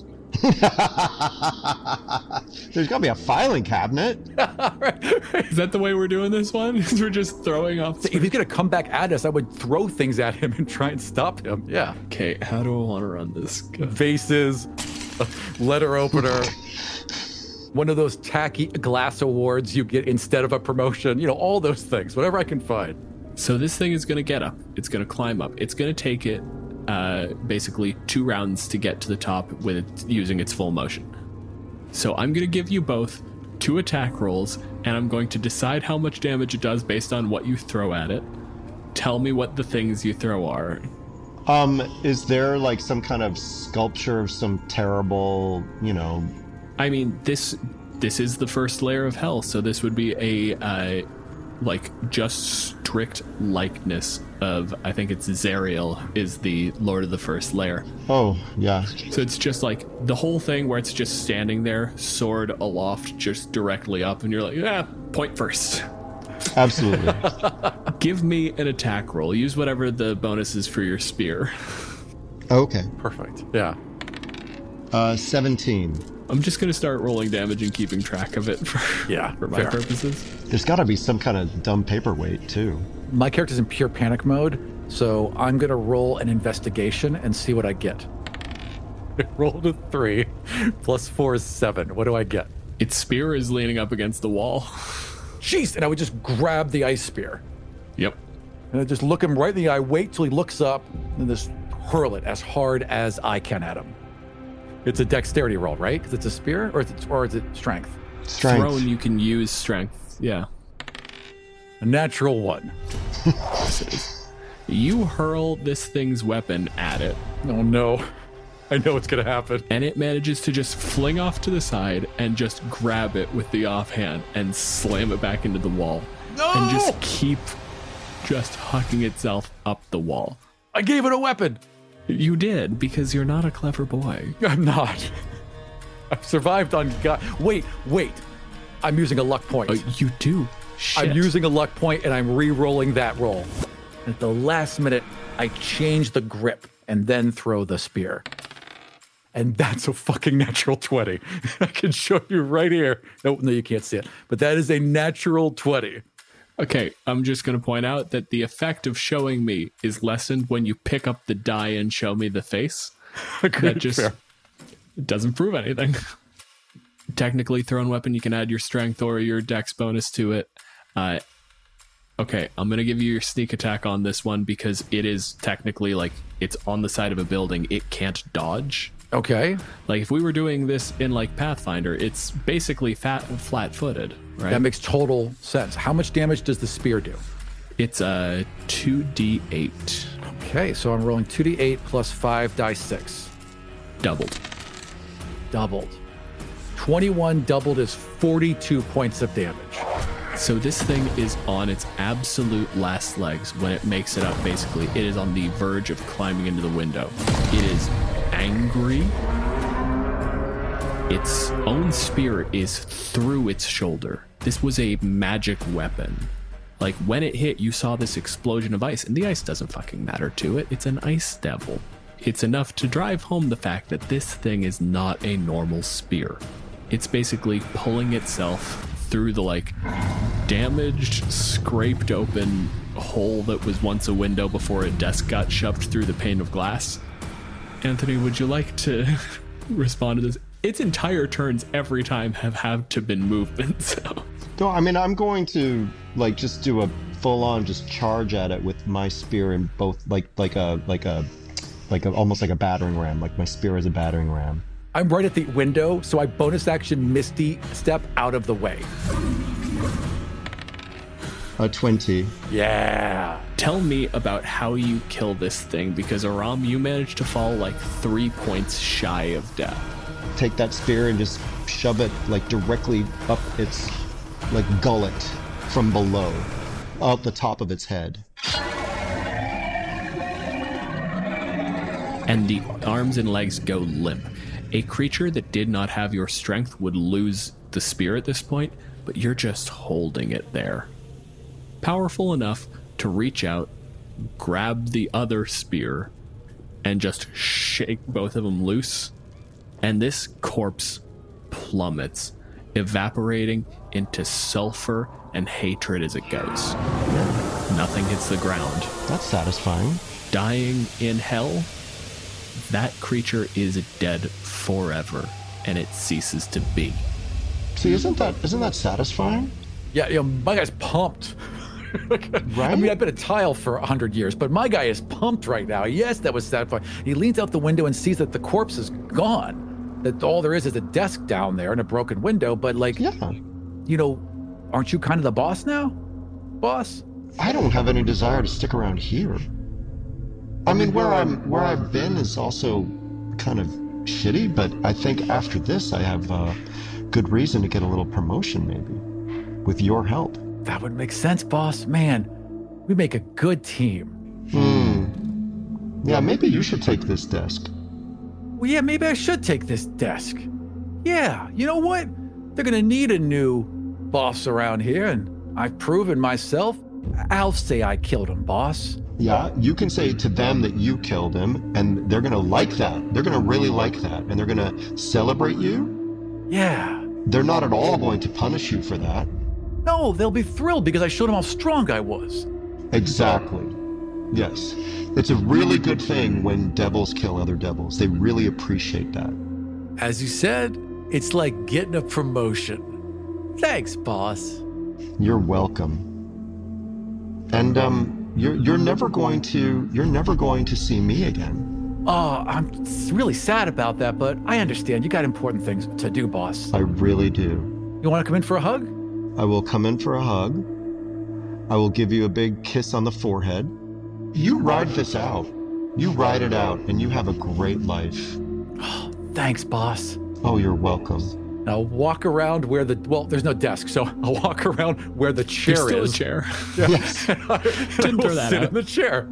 There's gotta be a filing cabinet. Is that the way we're doing this one? We're just throwing off. If he's going to come back at us, I would throw things at him and try and stop him. Yeah. Okay, how do I want to run this? Vases, a letter opener, one of those tacky glass awards you get instead of a promotion, you know, all those things, whatever I can find. So this thing is going to get up. It's going to climb up. It's going to take it uh, basically two rounds to get to the top with it using its full motion. So I'm going to give you both two attack rolls, and I'm going to decide how much damage it does based on what you throw at it. Tell me what the things you throw are. Um, is there like some kind of sculpture of some terrible, you know? I mean, this this is the first layer of hell, so this would be a uh, like just strict likeness of, I think it's Zariel is the Lord of the First Layer. Oh, yeah. So it's just like the whole thing where it's just standing there, sword aloft, just directly up, and you're like, yeah, point first. Absolutely. Give me an attack roll. Use whatever the bonus is for your spear. Okay. Perfect. Yeah. Uh, seventeen. I'm just going to start rolling damage and keeping track of it for, Yeah, for my fair. purposes. There's gotta be some kind of dumb paperweight too. My character's in pure panic mode, so I'm going to roll an investigation and see what I get. I rolled a three, plus four is seven. What do I get? Its spear is leaning up against the wall. Jeez, and I would just grab the ice spear. Yep. And I just look him right in the eye, wait till he looks up, and just hurl it as hard as I can at him. It's a dexterity roll, right? Because it's a spear, or is it, or is it strength? Strength. Thrown, you can use strength. Yeah. A natural one. You hurl this thing's weapon at it. Oh no. I know what's going to happen. And it manages to just fling off to the side and just grab it with the offhand and slam it back into the wall. No! And just keep just hucking itself up the wall. I gave it a weapon. You did, because you're not a clever boy. I'm not. I've survived on God. Wait, wait. I'm using a luck point. Oh, you do? Shit. I'm using a luck point and I'm re-rolling that roll. At the last minute, I change the grip and then throw the spear. And that's a fucking natural twenty. I can show you right here. No, no, you can't see it. But that is a natural twenty. Okay, I'm just going to point out that the effect of showing me is lessened when you pick up the die and show me the face. That just fair. It doesn't prove anything. Technically, thrown weapon, you can add your strength or your dex bonus to it. Uh, okay, I'm going to give you your sneak attack on this one because it is technically like it's on the side of a building. It can't dodge. Okay. Like if we were doing this in like Pathfinder, it's basically fat and flat-footed, right? That makes total sense. How much damage does the spear do? It's a two d eight. Okay, so I'm rolling two d eight plus five die six. Doubled. Doubled. twenty-one doubled is forty-two points of damage. So this thing is on its absolute last legs when it makes it up, basically. It is on the verge of climbing into the window. It is angry. Its own spear is through its shoulder. This was a magic weapon. Like, when it hit, you saw this explosion of ice, and the ice doesn't fucking matter to it. It's an ice devil. It's enough to drive home the fact that this thing is not a normal spear. It's basically pulling itself through the, like, damaged, scraped open hole that was once a window before a desk got shoved through the pane of glass. Anthony, would you like to respond to this? Its entire turns every time have had to been movement, so... No, I mean, I'm going to, like, just do a full-on just charge at it with my spear in both, like, like a, like a, like a, almost like a battering ram. Like, my spear is a battering ram. I'm right at the window, so I bonus action Misty step out of the way. A twenty. Yeah. Tell me about how you kill this thing, because Aram, you managed to fall like three points shy of death. Take that spear and just shove it like directly up its like gullet from below, out the top of its head. And the arms and legs go limp. A creature that did not have your strength would lose the spear at this point, but you're just holding it there. Powerful enough to reach out, grab the other spear, and just shake both of them loose. And this corpse plummets, evaporating into sulfur and hatred as it goes. Nothing hits the ground. That's satisfying. Dying in hell, that creature is dead forever, and it ceases to be. See, isn't that isn't that satisfying? Yeah, you know, my guy's pumped. Right? I mean, I've been a tile for a hundred years, but my guy is pumped right now. Yes, that was satisfying. He leans out the window and sees that the corpse is gone. That all there is is a desk down there and a broken window. But like, yeah. you know, aren't you kind of the boss now, boss? I don't have any desire to stick around here. I mean, where I'm, where I've been is also kind of shitty, but I think after this, I have uh, good reason to get a little promotion, maybe, with your help. That would make sense, boss. Man, we make a good team. Hmm. Yeah, maybe you should take this desk. Well, yeah, maybe I should take this desk. Yeah, you know what? They're gonna need a new boss around here, and I've proven myself. I'll say I killed him, boss. Yeah, you can say to them that you killed him, and they're gonna like that. They're gonna really like that, and they're gonna celebrate you. Yeah. They're not at all going to punish you for that. No, they'll be thrilled because I showed them how strong I was. Exactly. Yes. It's a really good thing when devils kill other devils. They really appreciate that. As you said, it's like getting a promotion. Thanks, boss. You're welcome. And um you're you're never going to you're never going to see me again. Oh, I'm really sad about that, but I understand. You got important things to do, boss. I really do. You want to come in for a hug? I will come in for a hug. I will give you a big kiss on the forehead. You ride this out. You ride it out, and you have a great life. Oh, thanks, boss. Oh, you're welcome. I'll walk around where the, well, there's no desk, so I'll walk around where the chair There's still is. a chair. Yeah. Yes. Didn't throw that sit out. in the chair.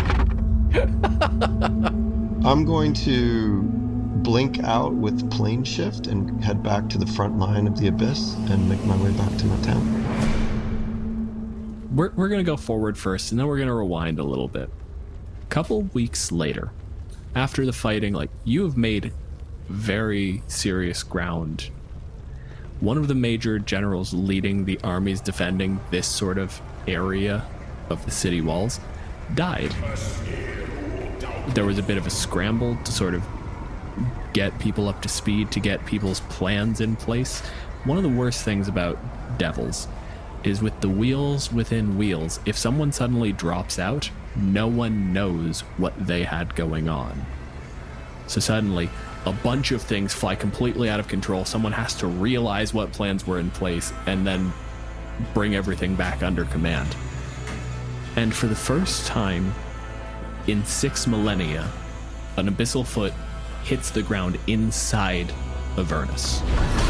I'm going to blink out with plane shift and head back to the front line of the abyss and make my way back to my town. We're, we're going to go forward first, and then we're going to rewind a little bit. A couple weeks later, after the fighting, like, you have made very serious ground. One of the major generals leading the armies defending this sort of area of the city walls died. There was a bit of a scramble to sort of get people up to speed, to get people's plans in place. One of the worst things about devils is with the wheels within wheels, if someone suddenly drops out, no one knows what they had going on. So suddenly, a bunch of things fly completely out of control. Someone has to realize what plans were in place and then bring everything back under command. And for the first time in six millennia, an abyssal foot hits the ground inside Avernus.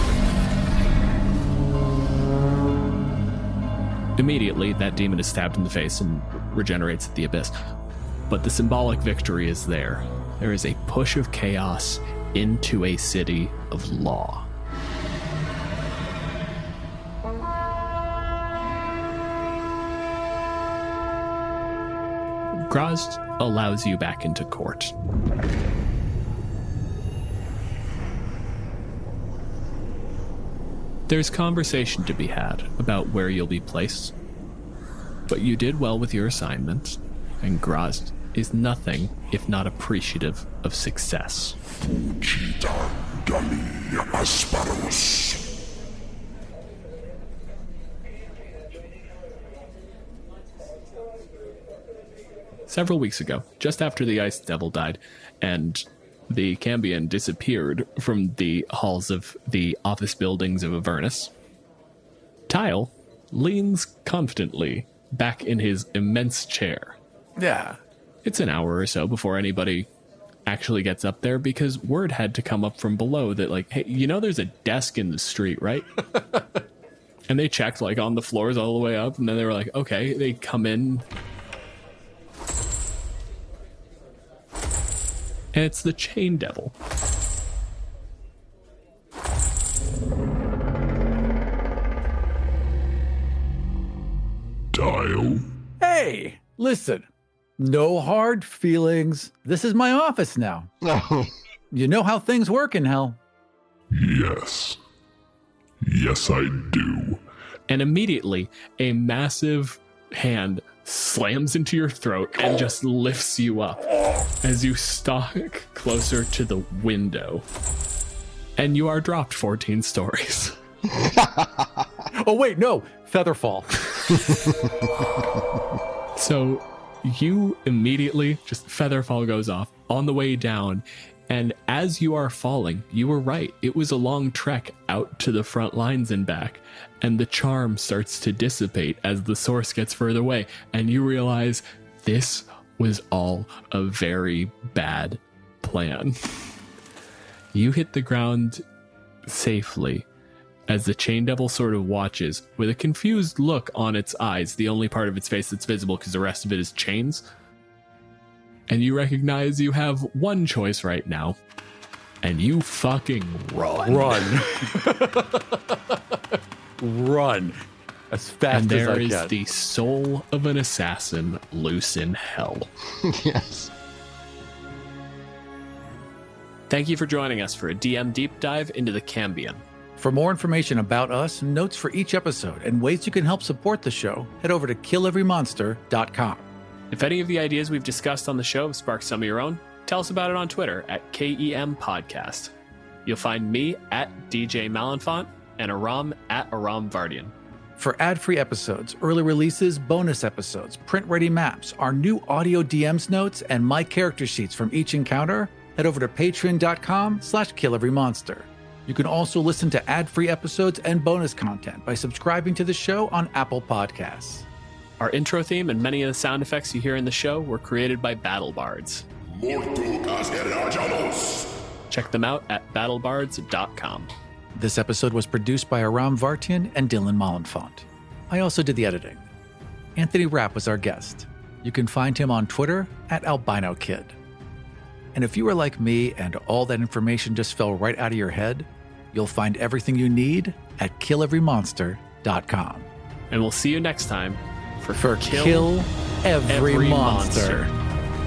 Immediately, that demon is stabbed in the face and regenerates at the abyss. But the symbolic victory is there. There is a push of chaos into a city of law. Grozd allows you back into court. There's conversation to be had about where you'll be placed, but you did well with your assignment, and Grozd is nothing if not appreciative of success. Several weeks ago, just after the Ice Devil died, and the Cambion disappeared from the halls of the office buildings of Avernus, Tile leans confidently back in his immense chair. Yeah. It's an hour or so before anybody actually gets up there, because word had to come up from below that, like, hey, you know there's a desk in the street, right? And they checked, like, on the floors all the way up, and then they were like, okay. They come in, and it's the Chain Devil. Tile? Hey, listen. No hard feelings. This is my office now. Oh, You know how things work in hell. Yes. Yes, I do. And immediately, a massive hand slams into your throat and just lifts you up as you stalk closer to the window. And you are dropped fourteen stories. Oh, wait, no. Featherfall. So you immediately, just Featherfall goes off on the way down. And as you are falling, you were right. It was a long trek out to the front lines and back. And the charm starts to dissipate as the source gets further away. And you realize this was all a very bad plan. You hit the ground safely as the Chain Devil sort of watches with a confused look on its eyes, the only part of its face that's visible because the rest of it is chains. And you recognize you have one choice right now, and you fucking run. Run. Run. As fast And as I there is can. the soul of an assassin loose in hell. yes. Thank you for joining us for a D M deep dive into the Cambion. For more information about us, notes for each episode, and ways you can help support the show, head over to kill every monster dot com. If any of the ideas we've discussed on the show have sparked some of your own, tell us about it on Twitter at K E M Podcast. You'll find me at D J Malenfant and Aram at Aram Vardian. For ad-free episodes, early releases, bonus episodes, print-ready maps, our new audio D Ms notes, and my character sheets from each encounter, head over to patreon dot com slash kill every monster. You can also listen to ad-free episodes and bonus content by subscribing to the show on Apple Podcasts. Our intro theme and many of the sound effects you hear in the show were created by Battle Bards. Check Check them out at battlebards dot com. This episode was produced by Aram Vartian and Dylan Mollenfont. I also did the editing. Anthony Rapp was our guest. You can find him on Twitter at Albino Kid. And if you are like me and all that information just fell right out of your head, you'll find everything you need at kill every monster dot com. And we'll see you next time for, For Kill, Kill Every, Every Monster. Monster.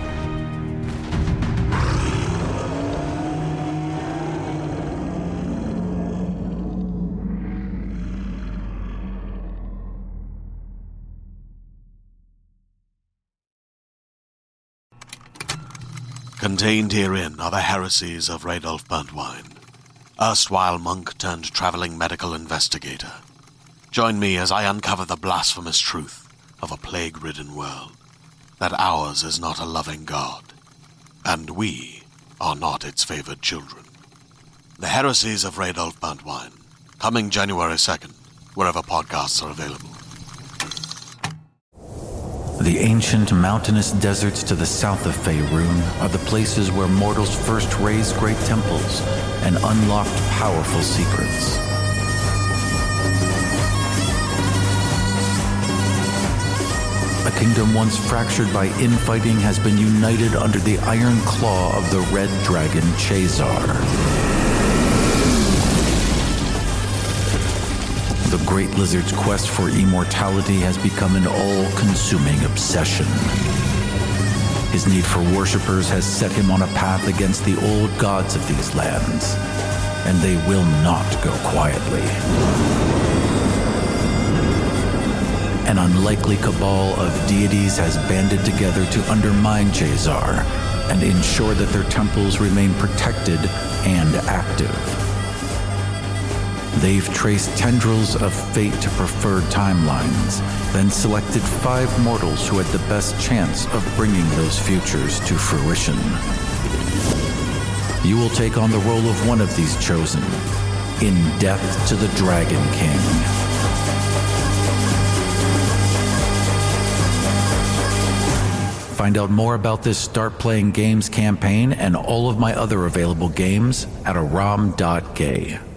Contained herein are the heresies of Radolf Burntwine, erstwhile monk turned traveling medical investigator. Join me as I uncover the blasphemous truth of a plague-ridden world, that ours is not a loving God, and we are not its favored children. The heresies of Radolf Burntwine, coming January second, wherever podcasts are available. The ancient mountainous deserts to the south of Faerun are the places where mortals first raised great temples and unlocked powerful secrets. A kingdom once fractured by infighting has been united under the iron claw of the red dragon Chazar. The Great Lizard's quest for immortality has become an all-consuming obsession. His need for worshippers has set him on a path against the old gods of these lands, and they will not go quietly. An unlikely cabal of deities has banded together to undermine Chazar and ensure that their temples remain protected and active. They've traced tendrils of fate to preferred timelines, then selected five mortals who had the best chance of bringing those futures to fruition. You will take on the role of one of these chosen in Death to the Dragon King. Find out more about this Start Playing Games campaign and all of my other available games at aram dot gay.